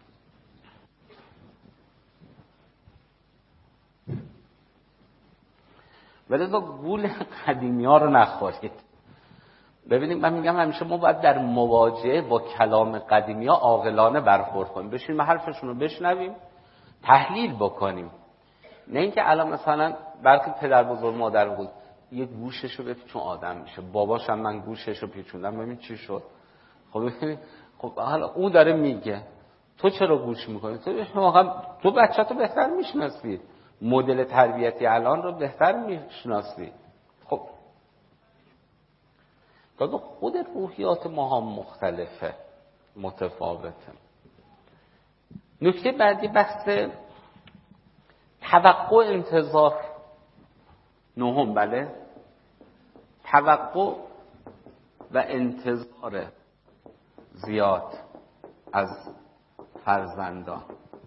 ولی تو گول قدیمی ها رو نخورید. ببینید من میگم همیشه ما باید در مواجهه با کلام قدیمی ها عاقلانه برخورد کنیم، بشینیم حرفشون رو بشنویم، تحلیل بکنیم. نه اینکه الان مثلا برخی پدر بزرگ مادر بود یه گوششو بپیچون آدم میشه، باباشم من گوششو پیچوندم ببین چی شد. خب ببینید، خب حالا اون داره میگه تو چرا گوش میکنی؟ تو واقعا تو بچه‌تو بهتر میشناسی، مدل تربیتی الان رو بهتر میشناسی. خب تا خود روحیات ما هم مختلفه، متفاوته. نکته بعدی بحث توقع انتظار نهم. بله، توقع و انتظار زیاد از فرزندان.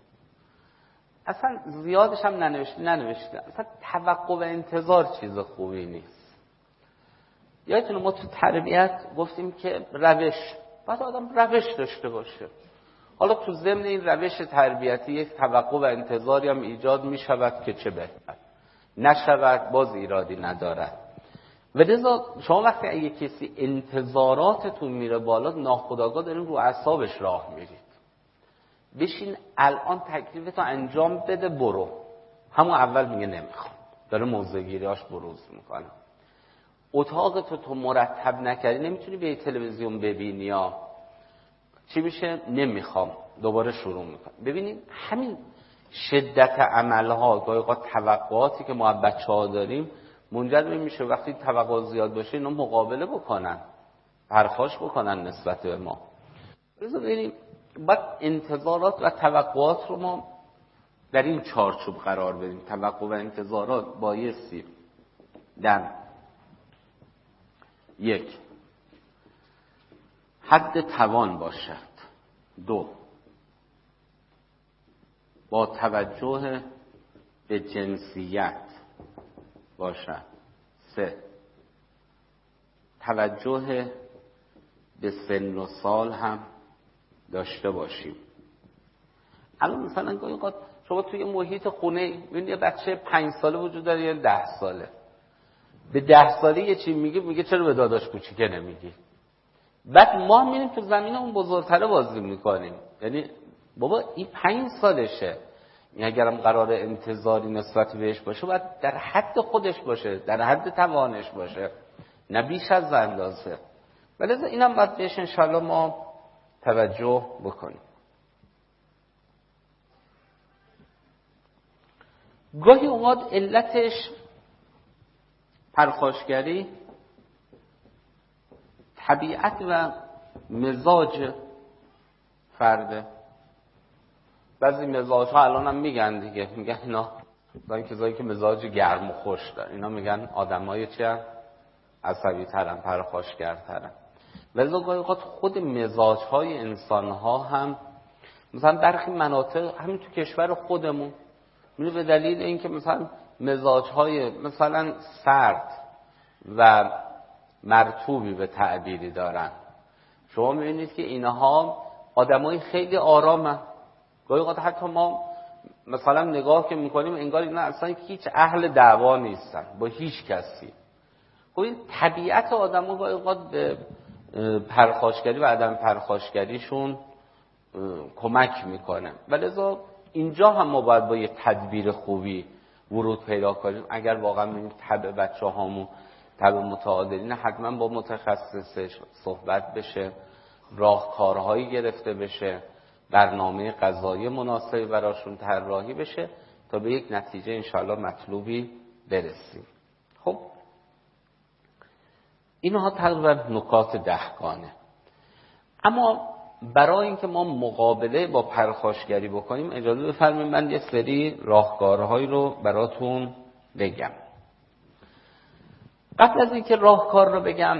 اصلا زیادش هم ننوشته ننوشته اصلا توقع و انتظار چیز خوبی نیست. یادتونه ما تو تربیت گفتیم که روش، باید آدم روش داشته باشه. حالا تو ضمن این روش تربیتی یک توقع و انتظاری هم ایجاد می شود که چه بهتر، نشود باز ایرادی ندارد. و لذا شما وقتی اگه کسی انتظاراتتون میره بالا، ناخودآگاه دارین رو اعصابش راه میرید. بشین الان تکلیفتو انجام بده برو، همون اول میگه نمیخوام، داره موضع‌گیریاش بروز میکنه. اتاقتو تو مرتب نکردی نمیتونی به تلویزیون ببینی، یا چی میشه؟ نمیخوام، دوباره شروع میکنه. ببینید همین شدت عملها، گاهی اوقات توقعاتی که ما از بچه‌ها داریم منجر میشه وقتی توقع زیاد باشه اینا مقابله بکنن، پرخاش بکنن نسبت به ما. بذار ببینیم باید انتظارات و توقعات رو ما در این چارچوب قرار بدیم. توقع و انتظارات بایستی در یک، حد توان باشد. دو، با توجه به جنسیت باشد. سه، توجه به سن و سال هم داشته باشیم. الان مثلا گاهی اوقات شما توی محیط خونه ببینید یه بچه پنج ساله وجود داره یا ده ساله، به ده ساله یه چی میگه میگه چرا به داداش کوچیکه نمیگی؟ بعد ما میریم تو زمین اون بزرگتره بازی میکنیم. یعنی بابا این پنج سالشه، این اگرم قرار انتظاری نسبت بهش باشه باید در حد خودش باشه، در حد توانش باشه، نه بیش از اندازه. ولی اینم باید بهش انشالله ما توجه بکنیم. گاهی اوقات علتش پرخاشگری طبیعت و مزاج فرده. بعضی مزاج ها الان هم میگن دیگه، میگن اینا دارن کسایی که مزاج گرم و خوش دارن، اینا میگن آدمای چه عصبی ترن، پرخاشگرترن. ولی گاهی اوقات خود مزاج های انسان ها هم مثلا برخی مناطق همین تو کشور خودمون میره به دلیل اینکه مثلا مزاج های مثلا سرد و مرطوبی به تعبیری دارن، شما میبینید که اینها آدمای خیلی آرامن. گاهی اوقات حتی ما مثلا نگاه که میکنیم انگار اینا اصلا هیچ اهل دعوا نیستن با هیچ کسی. خب این طبیعت آدم‌ها گاهی اوقات به پرخاشگری و عدم پرخاشگریشون کمک میکنه. ولذا اینجا هم ما باید با یه تدبیر خوبی ورود پیدا کنیم. اگر واقعا می‌بینیم طبع بچه‌هامون طبع متعادلین، حتما با متخصصش صحبت بشه، راهکارهایی گرفته بشه، برنامه غذایی مناسبی براشون طراحی بشه تا به یک نتیجه انشالله مطلوبی برسیم. خب اینها تقریبا نکات دهگانه. اما برای اینکه ما مقابله با پرخاشگری بکنیم اجازه بفرمایید من یه سری راهکارهایی رو براتون بگم. قبل از اینکه راهکار رو بگم،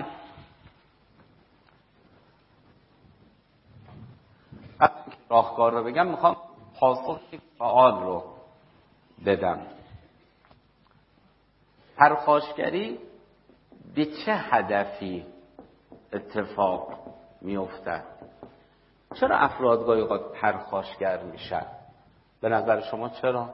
راهکار رو بگم میخوام پاسخ سوال رو بدم. پرخاشگری به چه هدفی اتفاق میافتد؟ چرا افراد گاهی اوقات پرخاشگر میشن؟ به نظر شما چرا؟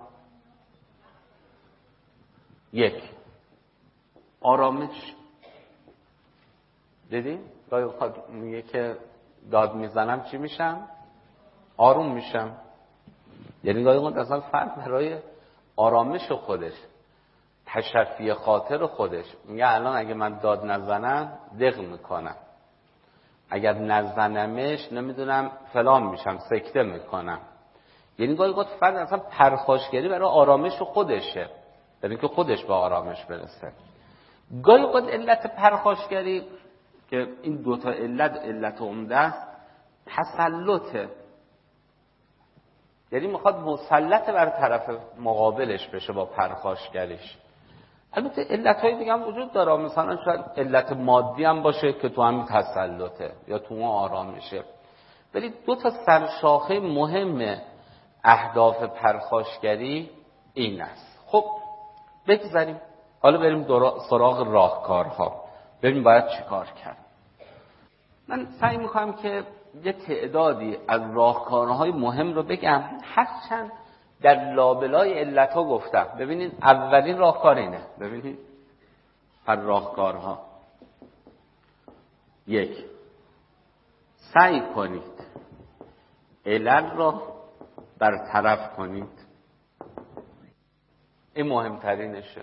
یک، آرامش. دیدی؟ گاهی اوقات میگه که داد میزنم چی میشم؟ آروم میشم. یعنی گاهی اوقات اصلا فرد برای آرامش خودش، تشفی خاطر خودش میگه الان اگه من داد نزنم دق میکنم، اگر نزنمش نمیدونم فلان میشم، سکته میکنم. یعنی گاهی اوقات فرد اصلا پرخاشگری برای آرامش خودشه، برای اینکه خودش به آرامش برسه. گاهی اوقات علت پرخاشگری که این دوتا علت علت عمده است، تسلطه. یعنی میخواد مسلط بر طرف مقابلش بشه با پرخاشگریش. البته علتهای دیگه هم وجود داره، مثلا شاید علت مادی هم باشه که تو همین تسلطه یا تو اون آرامشه. ولی دو تا سرشاخه مهم اهداف پرخاشگری این است. خب بگذاریم حالا بریم سراغ راهکارها، ببینیم باید چی کار کرد. من سعی میکنم که یه تعدادی از راهکارهای مهم رو بگم، هرچند در لابلای علتها گفتم. ببینید اولین راهکار اینه، ببینید هر راهکارها. یک، سعی کنید علل را برطرف کنید. این مهمترینشه.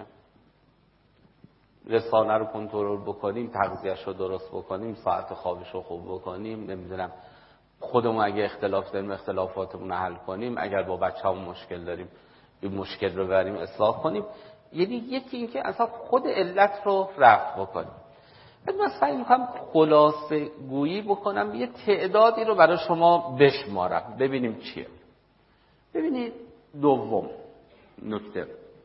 رسانه رو کنترل بکنیم، تغذیه‌اش رو درست بکنیم، ساعت خوابش رو خوب بکنیم، نمیدونم خودمون اگه اختلاف داریم اختلافاتمون رو حل کنیم، اگر با بچه‌مون مشکل داریم این مشکل رو بریم اصلاح کنیم. یعنی یکی این که اصلا خود علت رو رفع بکنیم. من سعی میکنم خلاصه گویی بکنم، یه تعدادی رو برای شما بشمارم ببینیم چیه. ببینید دوم نکته،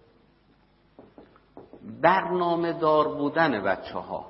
برنامه دار بودن بچه ها.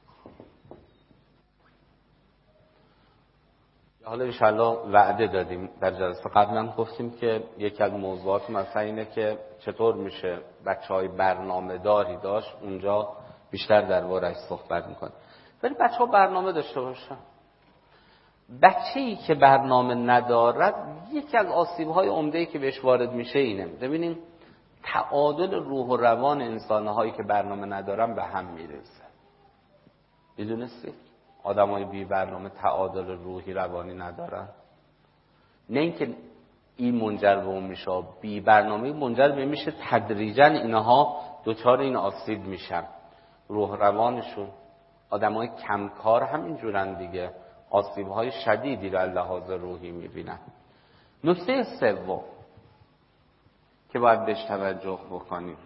حالا انشالله وعده دادیم در جلسه قبلا، گفتیم که یکی از موضوعات مثلا اینه که چطور میشه بچه های برنامه داری داشت، اونجا بیشتر درباره‌اش صحبت میکنه. ولی بچه ها برنامه داشته باشن. بچه‌ای که برنامه ندارد یکی از آسیب‌های عمده‌ای که بهش وارد میشه اینه. ببینیم تعادل روح و روان انسان‌هایی که برنامه ندارن به هم میرسه. میدونستید آدمای بی برنامه تعادل روحی روانی ندارن؟ نه اینکه این منجر به اون میشه، بی برنامه منجر به میشه تدریجا اینها دوچار این آسیب میشن. روح روانشون، آدمای کمکار همینجورن دیگه، آسیب‌های شدیدی رو لحاظ روحی میبینن. نکته سوم که باید بهش توجه بکنیم،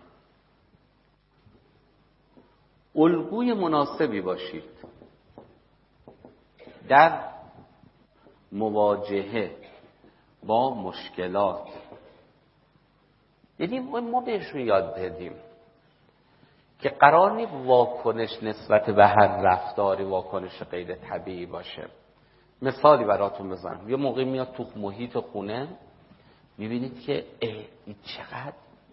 الگوی مناسبی باشید در مواجهه با مشکلات. یعنی ما بهشون یاد بدیم که قرار نیست واکنش نسبت به هر رفتاری واکنش غیر طبیعی باشه. مثالی براتون بزنم. یه موقع میاد تو محیط خونه میبینید که این چقدر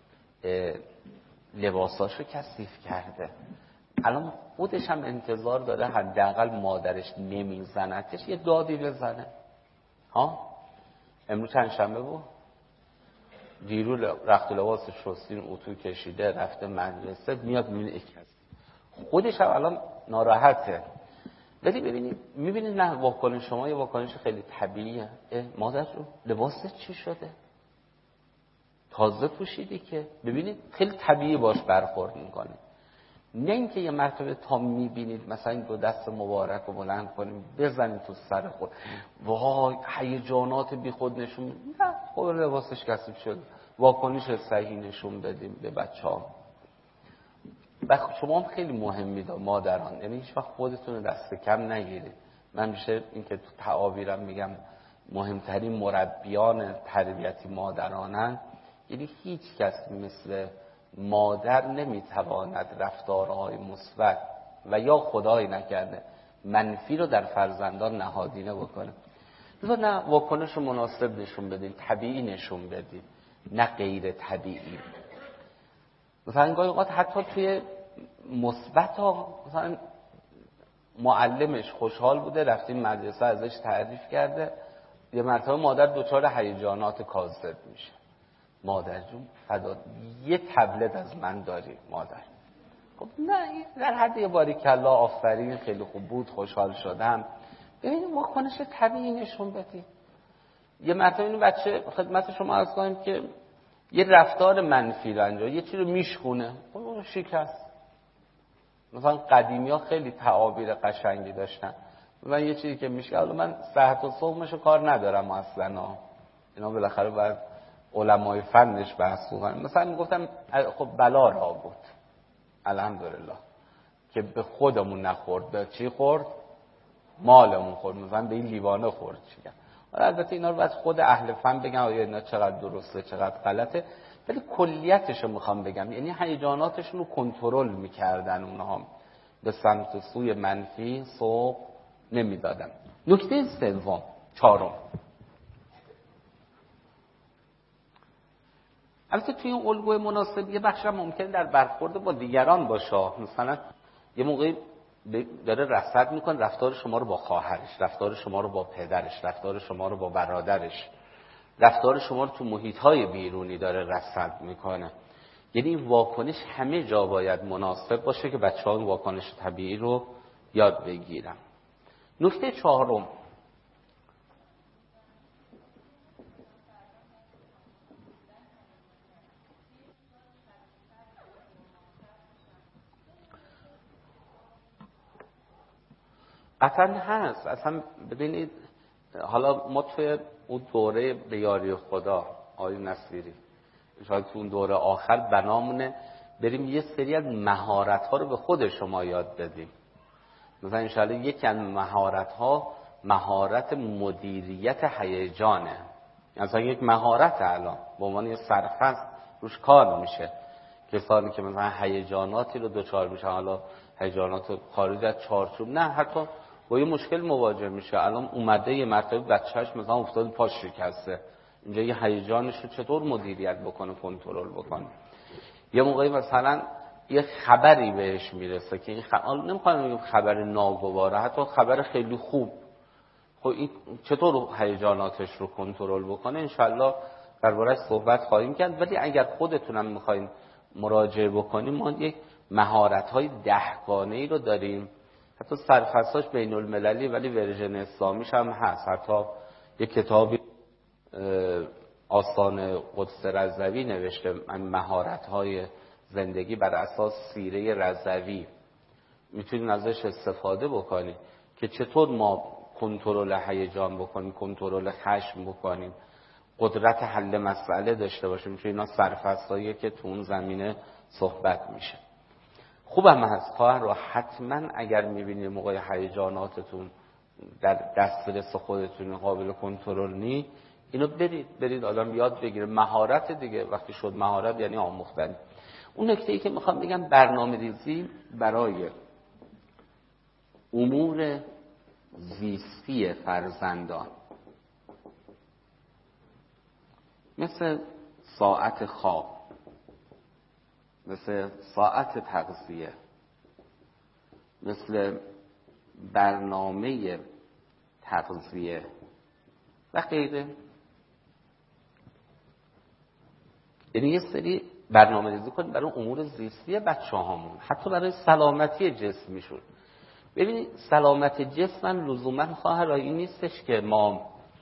لباساشو کثیف کرده، الان خودش هم انتظار داره حداقل مادرش نمیزنتش یه دادی بزنه. ها امروز چند شنبه بود، دیرو رخت و لباس شستین اتو کشیده رفته مدرسه، میاد میبینه یک کسی خودش هم الان ناراحته. ولی ببینید میبینید نه واکنش شما یه واکنش خیلی طبیعیه. مادر رو لباست چی شده؟ تازه پوشیدی که. ببینید خیلی طبیعی باش برخورد میکنه. نه اینکه یه مرتبه تا میبینید مثلا این دو دست مبارک رو بلند کنیم بزنید تو سر خود، وای هیجانات بی خود نشون. نه خب لباسش کثیف شد، واکنش صحیح نشون بدیم به بچه ها. و شما هم خیلی مهمید مادران، یعنی هیچ وقت خودتون رو دست کم نگیرید. من میشه این که تو تعابیرم میگم مهمترین مربیان تربیتی مادرانن. یعنی هیچ کس مثل مادر نمیتواند رفتارهای مثبت و یا خدای نکرده منفی رو در فرزندان نهادینه بکنه. لذا نه واکنش مناسب نشون بدین، طبیعی نشون بدین، نه غیر طبیعی. مثلا گاهی اوقات حتی توی مثبت ها، مثلا معلمش خوشحال بوده رفتیم مدرسه ازش تعریف کرده، یه مرتبه مادر دچار هیجانات کاذب میشه. مادر جون فدا یه تبلت از من داری مادر. خب نه در حد یه باری کلا آفرین خیلی خوب بود خوشحال شدم. ببینید واکنش طبیعی نشون بدید. یه مرتبه اینو بچه خدمت شما عرض کنیم که یه رفتار منفی رو انجام، یه چیزی رو میشکونه، اون شکست. مثلا قدیمی ها خیلی تعابیر قشنگی داشتن. من یه چیزی که میشه، حالا من صحت و صومشو کار ندارم اصلا، اینا بالاخره باید علمای فنش بحث کنن. مثلا میگفتم خب بلا را بود الحمدلله که به خودمون نخورد، به چی خورد؟ مالمون خورد. مثلا به این لیوانه خورد. چیه؟ البته اینا رو باید خود اهل فن بگن آیا اینا چقدر درسته چقدر غلطه، ولی کلیتش رو میخوام بگم. یعنی هیجاناتشون رو کنترل میکردن، اونها به سمت و سوی منفی سوق نمیدادن. نکته سوم چهارم، البته توی اون الگوی مناسب یه بخش هم ممکنه در برخورد با دیگران باشه. مثلا یه موقعی داره رصد میکنه رفتار شما رو با خواهرش، رفتار شما رو با پدرش، رفتار شما رو با برادرش، رفتار شما رو تو محیط‌های بیرونی داره رصد میکنه. یعنی این واکنش همه جا باید مناسب باشه که بچه‌ها این واکنش طبیعی رو یاد بگیرن. نکته چهارم، قطعا هست. اصلا ببینید حالا ما توی اون دوره به یاری خدا آقای نصیری شاید تو اون دوره آخر بنامونه بریم یه سری از مهارت ها رو به خود شما یاد بدیم. مثلا انشاءالله یکی از مهارت ها مهارت مدیریت هیجانه. مثلا یک مهارت الان به عنوان یه سرفصل روش کار میشه. کسانی که مثلا هیجاناتی رو دوچار میشن، حالا هیجانات خارج از چارچوب، نه حتی با یه مشکل مواجه میشه. الان اومده یه مرتبه بچه‌اش مثلا افتاد پاش شکسته، اینجا یه هیجانش رو چطور مدیریت بکنه، کنترل بکنه. یه موقعی مثلا یه خبری بهش میرسه که این خبر نمیخوام بگم خبر ناگواره، حتی خبر خیلی خوب، خب این چطور هیجاناتش رو کنترل بکنه، انشالله درباره‌اش صحبت خواهیم کرد. ولی اگر خودتونم میخواین مراجعه بکنیم، ما یک مهارت‌های دهگانه‌ای رو داریم، حتی سرفصلاش بین المللی ولی ورژن اسلامیش هم هست. حتی یک کتابی آستان قدس رضوی نوشته، مهارت‌های زندگی بر اساس سیره رضوی، میتونید ازش استفاده بکنید که چطور ما کنترل هیجان بکنیم، کنترل خشم بکنیم، قدرت حل مسئله داشته باشیم، چون اینا سرفصلاییه که تو اون زمینه صحبت میشه. خوبم هست خواهر رو حتما اگر میبینید موقع هیجاناتتون در دسترس خودتون قابل کنترل نی، اینو برید برید آدم یاد بگیره. مهارت دیگه، وقتی شد مهارت یعنی آموختن. اون نکته‌ای که میخوام بگم، برنامه‌ریزی برای امور زیستی فرزندان، مثل ساعت خواب، مثل ساعت تغذیه، مثل برنامه تغذیه و غیره، یعنی یه سری برنامه ریزی کنید برای امور زیستی بچه هامون، حتی برای سلامتی جسمیشون. ببینید سلامت جسم لزوما خواهر این نیستش که ما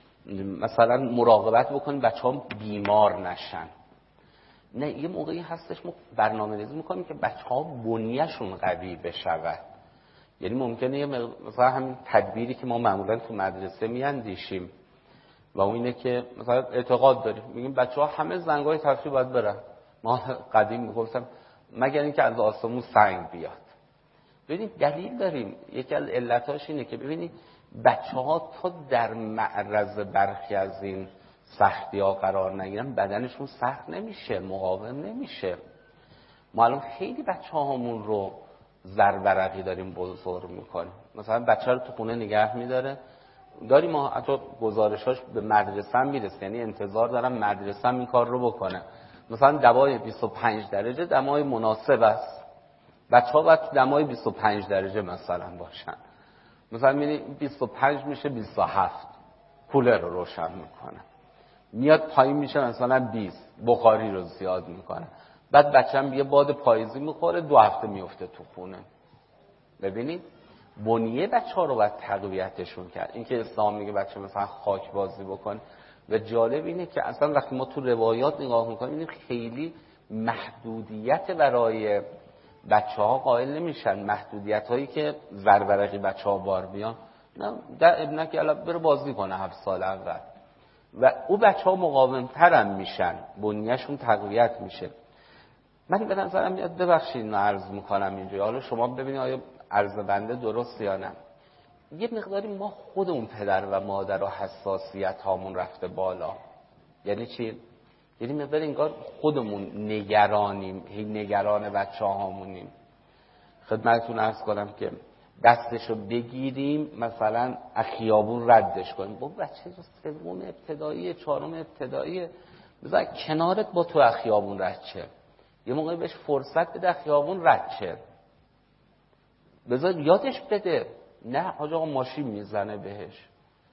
مثلا مراقبت بکنیم بچه ها بیمار نشن، نه، یه موقعی هستش ما برنامه ریزی میکنیم که بچه ها بنیه‌شون قوی بشود. یعنی ممکنه یه مثلا همین تدبیری که ما معمولا تو مدرسه میاندیشیم و اون اینه که مثلا اعتقاد داریم، میگیم بچه ها همه زنگای تفریح باید برن. ما قدیم میگفتم مگر اینکه از آسمون سنگ بیاد. ببینید دلیل داریم، یکی از علتاش اینه که ببینید بچه ها تا در معرض برخی از این سختی ها قرار نگیرن بدنشون سخت نمیشه، مقاوم نمیشه. ما الان خیلی بچه هامون رو زربرقی داریم بزرگ میکنیم. مثلا بچه رو تو خونه نگه میداره، داریم ما حتی گزارشاش به مدرسه هم میرسه، یعنی انتظار دارم مدرسه هم این کار رو بکنه. مثلا دمای بیست و پنج درجه دمای مناسب است، بچه ها باید دمای بیست و پنج درجه مثلا باشن. مثلا میبینی بیست و پنج میشه بیست و هفت، کولر رو روشن میکنه، میاد پایین میشه مثلا بیست، بخاری رو زیاد میکنه، بعد بچه هم یه باد پاییزی میخوره، دو هفته میفته تو خونه. ببینید بنیه بچه ها رو باید تقویتشون کرد. این که اسلام میگه بچه مثلا خاک بازی بکن، و جالب اینه که اصلا وقتی ما تو روایات نگاه میکنیم خیلی محدودیت برای بچه ها قائل نمیشن، محدودیت هایی که زربرقی بچه ها بار بیان، نه در ابنه که الان بره بازی کنه هفت سال اول، و او بچه ها مقاوم ترم میشن، بنیهشون تقویت میشه. من به نظرم میاد، ببخشید اینو عرض میکنم اینجا، حالا شما ببینید آیا عرض بنده درست یا نه. یه مقداری ما خودمون پدر و مادر و حساسیت هامون رفته بالا. یعنی چی؟ یعنی مقدار انگار خودمون نگرانیم، هی نگران بچه هامونیم. خدمتتون عرض کنم که دستشو بگیریم مثلا اخیابون ردش کنیم، با بچه سوم ابتدایی، چهارم ابتدایی، بذار کنارت با تو اخیابون رد شه، یه موقعی بهش فرصت بده اخیابون رد شه، بذار یادش بده، نه حاج آقا ماشین میزنه بهش.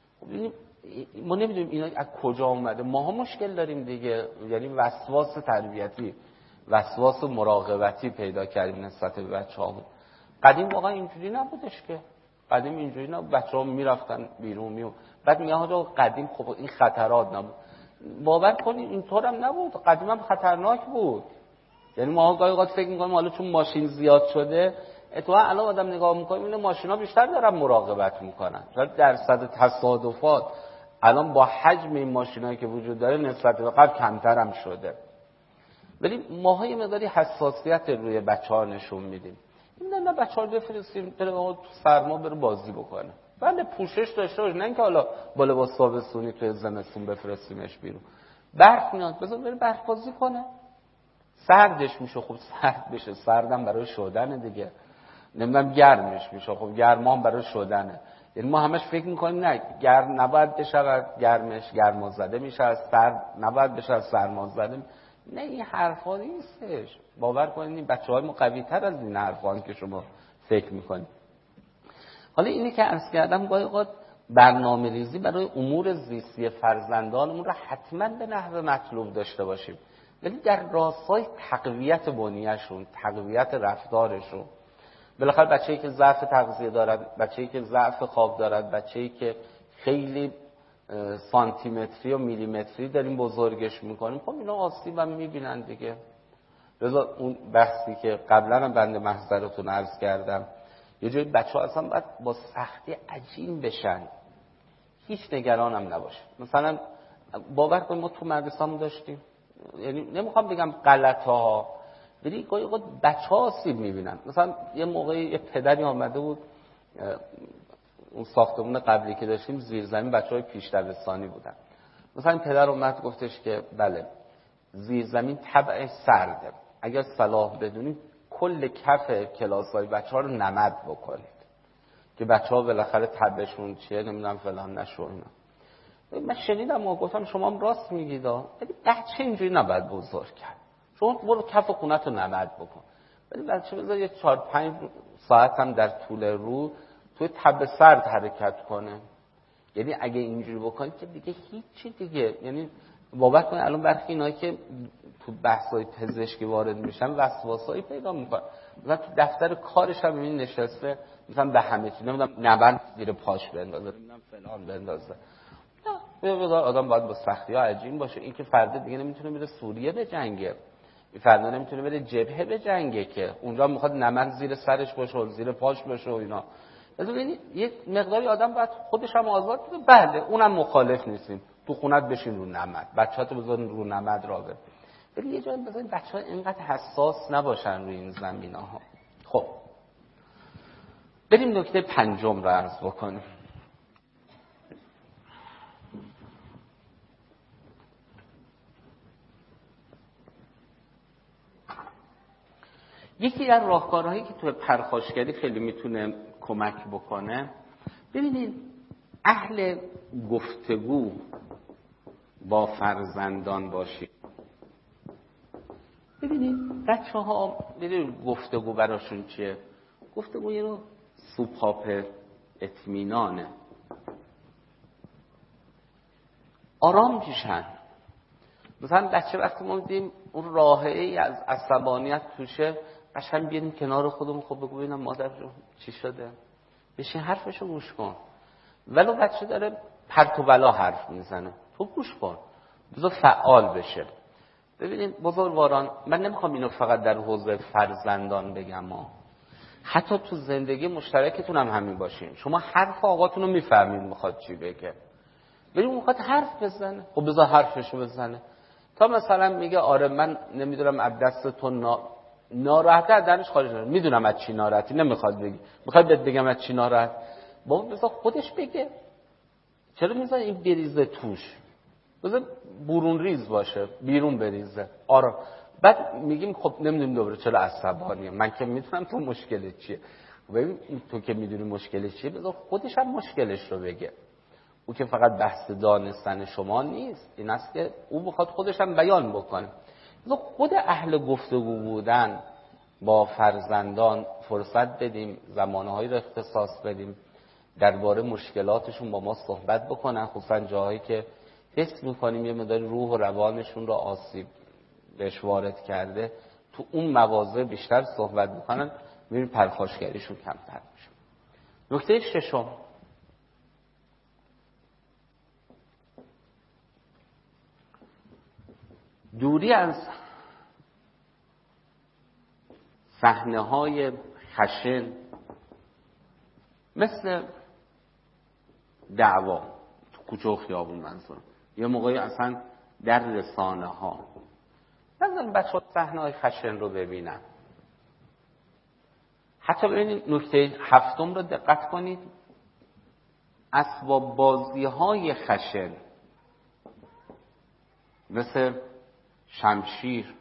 ما نمیدونیم اینا از کجا اومده. ما ها مشکل داریم دیگه، یعنی وسواس تربیتی، وسواس مراقبتی پیدا کردیم نسبت به بچه‌هامون. قدیم واقعا اینجوری نبودش که، قدیم اینجوری نبود، بچه‌ها میرفتن بیرون میون، بعد میگه آقا قدیم خب این خطرات نبود. باور کنید اینطور هم نبود، قدیم هم خطرناک بود. یعنی ما ها گاهی اوقات فکر می‌کنیم حالا چون ماشین زیاد شده، اتفاقا الان آدم نگاه می‌کنه این ماشینا بیشتر دارن مراقبت می‌کنن. شاید درصد تصادفات الان با حجم این ماشینایی که وجود داره نسبت به قبل کمتر هم شده. ولی ماها یه مقداری حساسیت روی بچه‌ها نشون میدیم. نه نه بچه‌ها بفرستیم بره تو سرما بره بازی بکنه. بله پوشش داشته باشه، نه اینکه حالا با لباس تابستونی توی زمستون بفرستیمش بیرون. برف میاد بذار بره برف بازی کنه. سردش میشه خب سرد بشه، سردم برای شدن دیگه. نمیدونم گرمش میشه خب گرمام برای شدنه. یعنی ما همش فکر میکنیم نه گرم نباید بشه، گرمش گرما زده میشه، از سرد نباید بشه، از سرما زده. نه این حرفا نیستش. باور کنید این بچه‌های ما قوی‌تر از این حرفا که شما فکر میکنید. حالا اینی که عرض کردم گاهی اوقات برنامه‌ریزی برای امور زیستی فرزندانمون رو حتما به نحو مطلوب داشته باشیم، ولی در راستای تقویت بنیه‌شون، تقویت رفتارشون. بالاخره بچه‌ای که ضعف تغذیه دارد، بچه‌ای که ضعف خواب دارد، بچه‌ای که خیلی سانتیمتری و میلیمتری داریم بزرگش میکنیم، خب اینا آسیب هم میبینن دیگه. لذا اون بحثی که قبلا هم بنده محضرتون عرض کردم، یه جایی بچه ها اصلا باید با سختی عجین بشن، هیچ نگران هم نباشه. مثلا باور کنید ما تو مدرسه هم داشتیم، یعنی نمیخوام بگم غلط ها، ولی گاهی اوقات بچه ها آسیب میبینن. مثلا یه موقعی یه پدری آمده بود، اون ساختمون قبلی که داشتیم زیرزمین بچه‌های پیش دبستانی بودن. مثلا پدر اومد گفتش که بله زیرزمین طبع سرده، اگر صلاح بدونید کل کف کلاس‌های بچه‌ها رو نمد بکنید که بچه‌ها بالاخره طبعشون چیه نمیدونم فلان نشه اینا. من شنیدم و گفتم شما هم راست میگید، ولی بچه اینجوری نباید بزرگ کرد. شما برو کف خونت رو نمد بکن، ولی بچه بذار یه چهار پنج ساعت هم در طول روز توی تب سرد حرکت کنه. یعنی اگه اینجوری بکنید که دیگه هیچی دیگه. یعنی باور کنید الان برخی اینایی که تو بحث‌های پزشکی وارد میشن وسواسایی پیدا میکنن. مثلا تو دفتر کارش هم این نشسته مثلا به همه چی نمیدونم نبرد زیر پاش بندازه، نمیدونم فلان بندازه. نه بذار آدم باید با سختی‌ها عجین باشه. این که فرد دیگه نمیتونه بره سوریه به جنگه، این فرد نمیتونه بره جبهه به جنگه که اونجا میخواد نمد زیر سرش باشه و زیر پاش باشه و اینا. ببینید یه مقداری آدم باید خودش هم آزاد بده. بله اونم مخالف نیستیم، تو خونت بشین رو نمد، بچه‌هاتو بذار رو نمد رابط. ولی یه جایی بذارید بچه‌ها اینقدر حساس نباشن روی این زمینه‌ها. خب بریم نکته پنجم رو عرض بکنیم. یکی از راهکارهایی که تو پرخاشگری خیلی میتونه کمک بکنه، ببینید اهل گفتگو با فرزندان باشید. ببینید بچه ها ببینید گفتگو براشون چیه؟ گفتگو یه رو سوپاپ اطمینانه، آرام میشن. مثلا بچه وقتی ما دیدیم اون راهی از عصبانیت توشه، قشنگ بیاریم کنار خودمون، خب بگو ببینم مادر جون چی شده، بشین حرفشو گوش کن. ولو بچه داره پرت و بلا حرف میزنه تو گوش کن، بذار فعال بشه. ببینید بزرگواران، من نمیخوام اینو فقط در حوزه فرزندان بگم، ما حتی تو زندگی مشترکتون هم همین باشین. شما حرف آقاتون رو میفهمید میخواد چی بگه، ولی اون میخواد حرف بزنه، خب بذار حرفشو بزنه. تا مثلا میگه آره من نمیدونم از دست تو نا... ناراحته، از درش خارج نمیشه، میدونم از چی ناراحتی، نمیخواد بگی، میخواد بهت بگم از چی ناراحت. بابا بذار خودش بگه، چرا میذار این بریزه توش؟ بذار برون ریز باشه، بیرون بریزه. آره بعد میگیم خب نمیدونم دوباره چرا عصبانیه، من که میدونم تو مشکلت چیه. ببین تو که میدونی مشکلش چیه، بذار خودش هم مشکلش رو بگه. او که فقط بحث دانستن شما نیست، این است که او بخواد خودش هم بیان بکنه. بذار خود اهل گفتگو بودن با فرزندان فرصت بدیم، زمانهایی رو اختصاص بدیم، درباره مشکلاتشون با ما صحبت بکنن، خصوصا جاهایی که حس میکنیم یه مقدار روح و روانشون رو آسیب بهش وارد کرده، تو اون مواضع بیشتر صحبت بکنن، میبینیم پرخاشگریشون کمتر میشه. نکته ششم، دوری از صحنه‌های خشن مثل دعوا تو کوچه و خیابون، منظورم یه موقعی اصلا در رسانه ها، مثلا بچه ها صحنه‌های خشن رو ببینن. حتی ببینید نکته هفتم رو دقت کنید، اسباب بازی های خشن مثل شمشیر،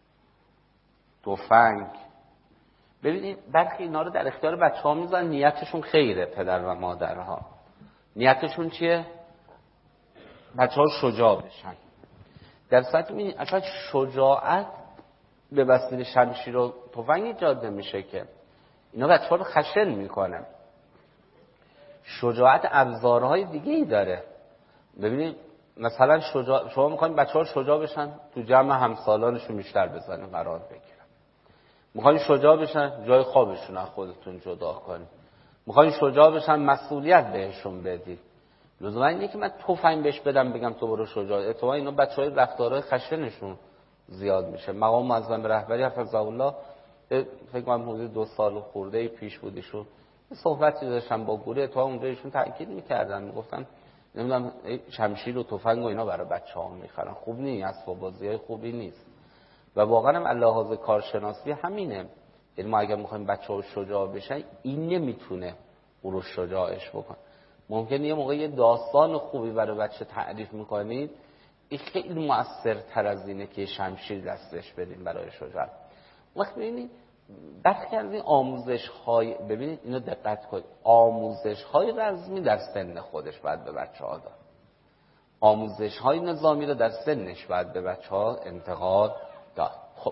تفنگ، ببینید برخی اینا رو در اختیار بچه ها میذارن، نیتشون خیره. پدر و مادرها نیتشون چیه؟ بچه ها شجاع بشن. در صورتی ببینید اصلا شجاعت به وسیله شمشیر و تفنگ ایجاد نمیشه که، اینا بچه ها رو خشن میکنه. شجاعت ابزارهای دیگه ای داره. ببینید مثلا شجاع، شما میخواین بچه ها شجاع بشن تو جمع همسالانشون بیشتر بزنن قرار بگیرن. میخواین شجاع بشن جای خوابشون از خودتون جدا کنید. میخواین شجاع بشن مسئولیت بهشون بدید. لزوما اینه که من تفنگ بهش بدم بگم تو برو شجاع. اتفاقا اینا بچهای رفتارهای خشنشون زیاد میشه. مقام معظم رهبری حفظه الله فکر کنم حدود دو سال خورده پیش بود ایشون صحبتی داشتم با گوره، تا اونجا ایشون تاکید میکردن، میگفتن نمیدونم شمشیر و تفنگ و اینا برای بچه‌ها میخرن، خوب نیست، اسباب بازیای خوبی نیست. و واقعا هم لحاظ کارشناسی همینه، یعنی ما اگر میخوایم بچه‌ها شجاع بشن این نمیتونه او رو شجاعش بکن. ممکنه یه موقع یه داستان خوبی برای بچه تعریف میکنید، این خیلی مؤثرتر از اینه که شمشیر دستش بدیم برای شجاعت. وقت ببینید برخی از این آموزش های، ببینید اینو دقت کنید، آموزش های رزمی در سن خودش باید به بچه ها داد، آموزش های نظامی رو در سنش باید به بچه ها انتقال داد. خب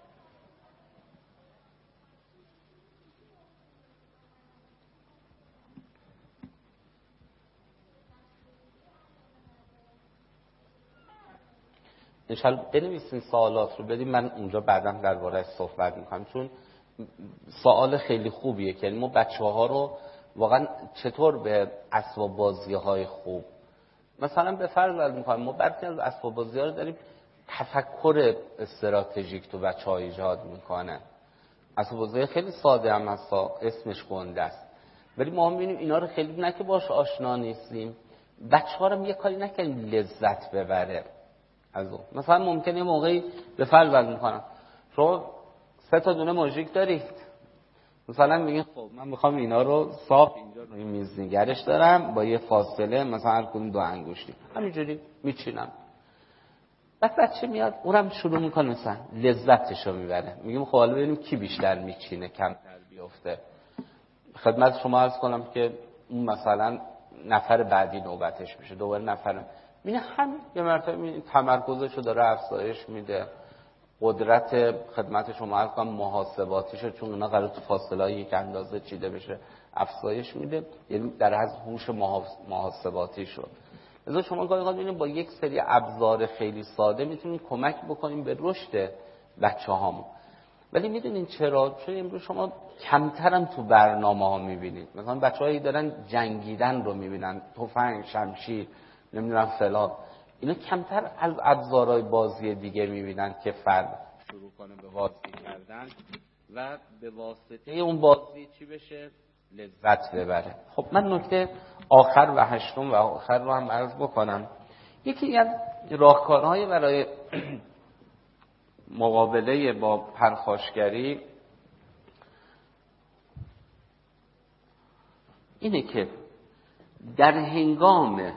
انشالله بنویسین سوالات رو بدیم، من اونجا بعدا درباره‌اش صحبت میکنم، چون سوال خیلی خوبیه که ما بچه ها رو واقعا چطور به اسباب بازی های خوب، مثلا به فرض از میکنم ما برخی از اسباب بازی ها رو داریم تفکر استراتژیک تو بچه ها ایجاد میکنه. اسباب بازی خیلی ساده هم هست، اسمش گنده است، ولی ما میبینیم اینا رو خیلی نه که باش آشنا نیستیم، بچه ها رو یه کاری نکنیم لذت ببره از اون. مثلا ممکنه یه موقعی به فرض از میکنم شما سه تا دونه ماژیک دارید، مثلا میگین خب من میخوام اینا رو صاف اینجا روی میز نگرش دارم با یه فاصله مثلا هر کدوم دو انگشتی همینجوری میچینم. بعد بچه میاد اونم شروع میکنه مثلا لذتشو میبره، میگیم خب حالا ببینیم کی بیشتر میچینه کمتر بیفته. خدمت شما عرض کنم که اون مثلا نفر بعدی نوبتش میشه، دوباره نفر میینه هم یه مرتبه میینه تمرکزشو داره افزایش میده، قدرت خدمت شما عرض کنم محاسباتیشو، چون اونا قرار تو فاصله یک اندازه چیده بشه، افزایش میده، یعنی در از هوش محاسباتیشو. لذا شما گاهی اوقات میبینید با یک سری ابزار خیلی ساده میتونید کمک بکنیم به رشد بچه‌هامون. ولی میدونین چرا؟ چون امروز شما کمترم تو برنامه ها میبینید، مثلا بچه‌هایی دارن جنگیدن رو میبینن، تفنگ، شمشیر، نمیدونم فلان، اینا کمتر از ابزارهای بازی دیگه میبینن که فرد شروع کنه به بازی کردن و به واسطه اون بازی چی بشه؟ لذت ببره. خب من نکته آخر و هشتم و آخر رو هم عرض بکنم. یکی از راهکارهای برای مقابله با پرخاشگری اینه که در هنگام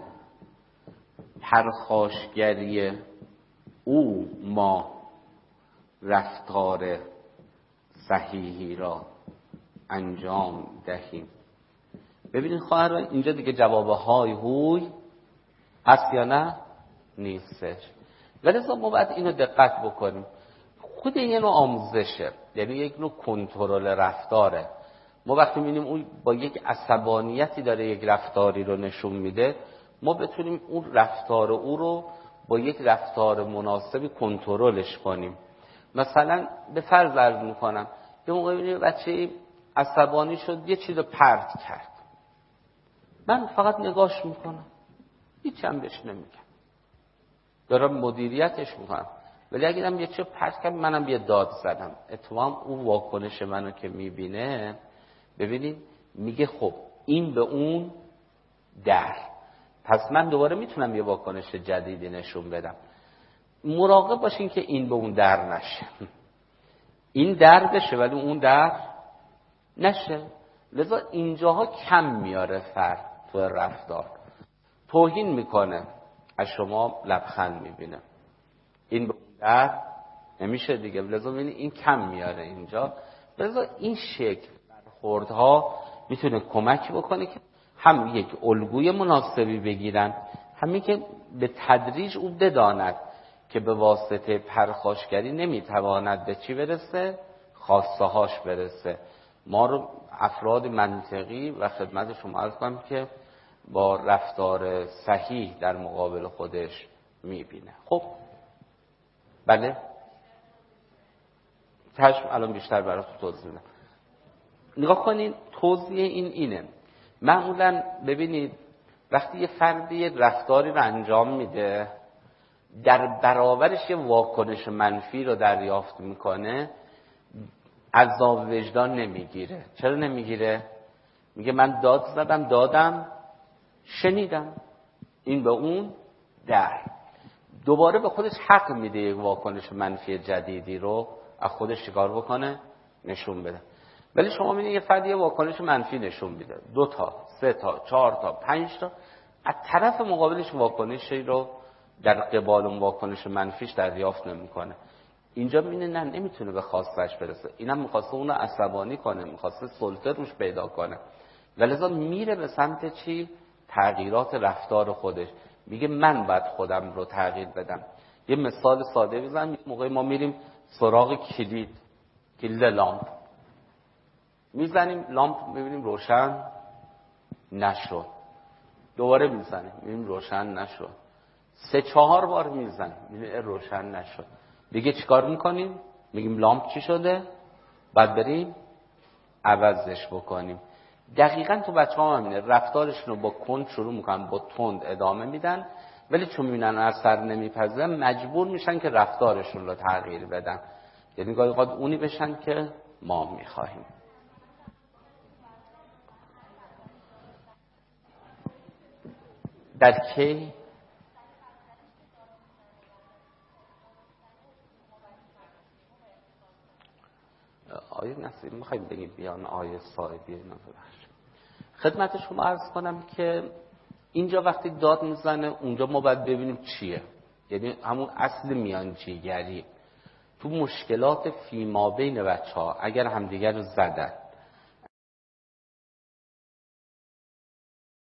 پرخاشگری او ما رفتار صحیحی را انجام دهیم. ببینید خواهر اینجا دیگه جواب های هوی هست یا نه؟ نیستش. ولی ما باید اینو دقت بکنیم، خود یه نوع آموزشه، یعنی یک نوع کنترل رفتاره. ما وقتی می‌بینیم اون با یک عصبانیتی داره یک رفتاری رو نشون میده، ما بتونیم اون رفتار او رو با یک رفتار مناسبی کنترلش کنیم. مثلا به فرض عرض میکنم یه موقع می‌بینیم بچه عصبانی شد یه چیز رو پرت کرد، من فقط نگاش میکنم، هیچ هم بهش نمیگم، دارم مدیریتش میکنم. ولی اگرم یه چیز پرت کرد منم یه داد زدم، اتفاقا اون واکنش منو که میبینه ببینید میگه خب این به اون در، پس من دوباره میتونم یه واکنش جدیدی نشون بدم. مراقب باشین که این به اون در نشه، این در بشه ولی اون در نشه. لذا اینجاها کم میاره فرد تو رفتار، توهین میکنه، از شما لبخند میبینه، این به اون در نمیشه دیگه. لذا ببینید این کم میاره اینجا. لذا این شکل برخوردها میتونه کمک بکنه که هم یک الگوی مناسبی بگیرن، همین که به تدریج او بداند که به واسطه پرخاشگری نمیتواند به چی برسه؟ خواسته هاش برسه. ما رو افراد منطقی و خدمت شما عرض کنم که با رفتار صحیح در مقابل خودش میبینه. خب بله چشم، الان بیشتر براتون توضیح میدم. نگاه کنین توضیح این اینه. معمولا ببینید وقتی یه فردی یه رفتاری رو انجام میده، در برابرش یه واکنش منفی رو دریافت میکنه، عذاب وجدان نمیگیره. چرا نمیگیره؟ میگه من داد زدم، دادم، شنیدم، این به اون در. دوباره به خودش حق میده یک واکنش منفی جدیدی رو از خودش چیکار بکنه؟ نشون بده. ولی شما میبینید یه فردی یه واکنش منفی نشون میده، دو تا، سه تا، چهار تا، پنج تا، از طرف مقابلش واکنشی رو در قبال اون واکنش منفیش دریافت نمیکنه. اینجا میبینه نه، نمیتونه به خواستش برسه، اینم میخواسته اون رو عصبانی کنه، میخواسته سلطه روش پیدا کنه، ولذا میره به سمت چی؟ تغییرات رفتار خودش. میگه من باید خودم رو تغییر بدم. یه مثال ساده بزنم. یه موقعی ما میریم سراغ کلید، کلید لامپ میزنیم، لامپ میبینیم روشن نشد، دوباره میزنیم میبینیم روشن نشد، سه چهار بار میزنیم میبینیم روشن نشد. دیگه چیکار میکنیم؟ میگیم لامپ چی شده؟ بعد بریم عوضش بکنیم. دقیقاً تو بچه ها همینه، رفتارشون رو با کند شروع میکنن، با تند ادامه میدن، ولی چون میبینن اثر نمیپذیره مجبور میشن که رفتارشون رو تغییر بدن، یعنی گاهی اوقات اونی بشن که ما میخواهیم. در کی؟ آیه نصیب میخوایم بگیم بیان آیه صاحبی اینا ببخشید. خدمت شما عرض کنم که اینجا وقتی داد میزنه اونجا ما باید ببینیم چیه، یعنی همون اصل میانجیگری. تو مشکلات فیما بین بچه ها اگر همدیگر رو زدن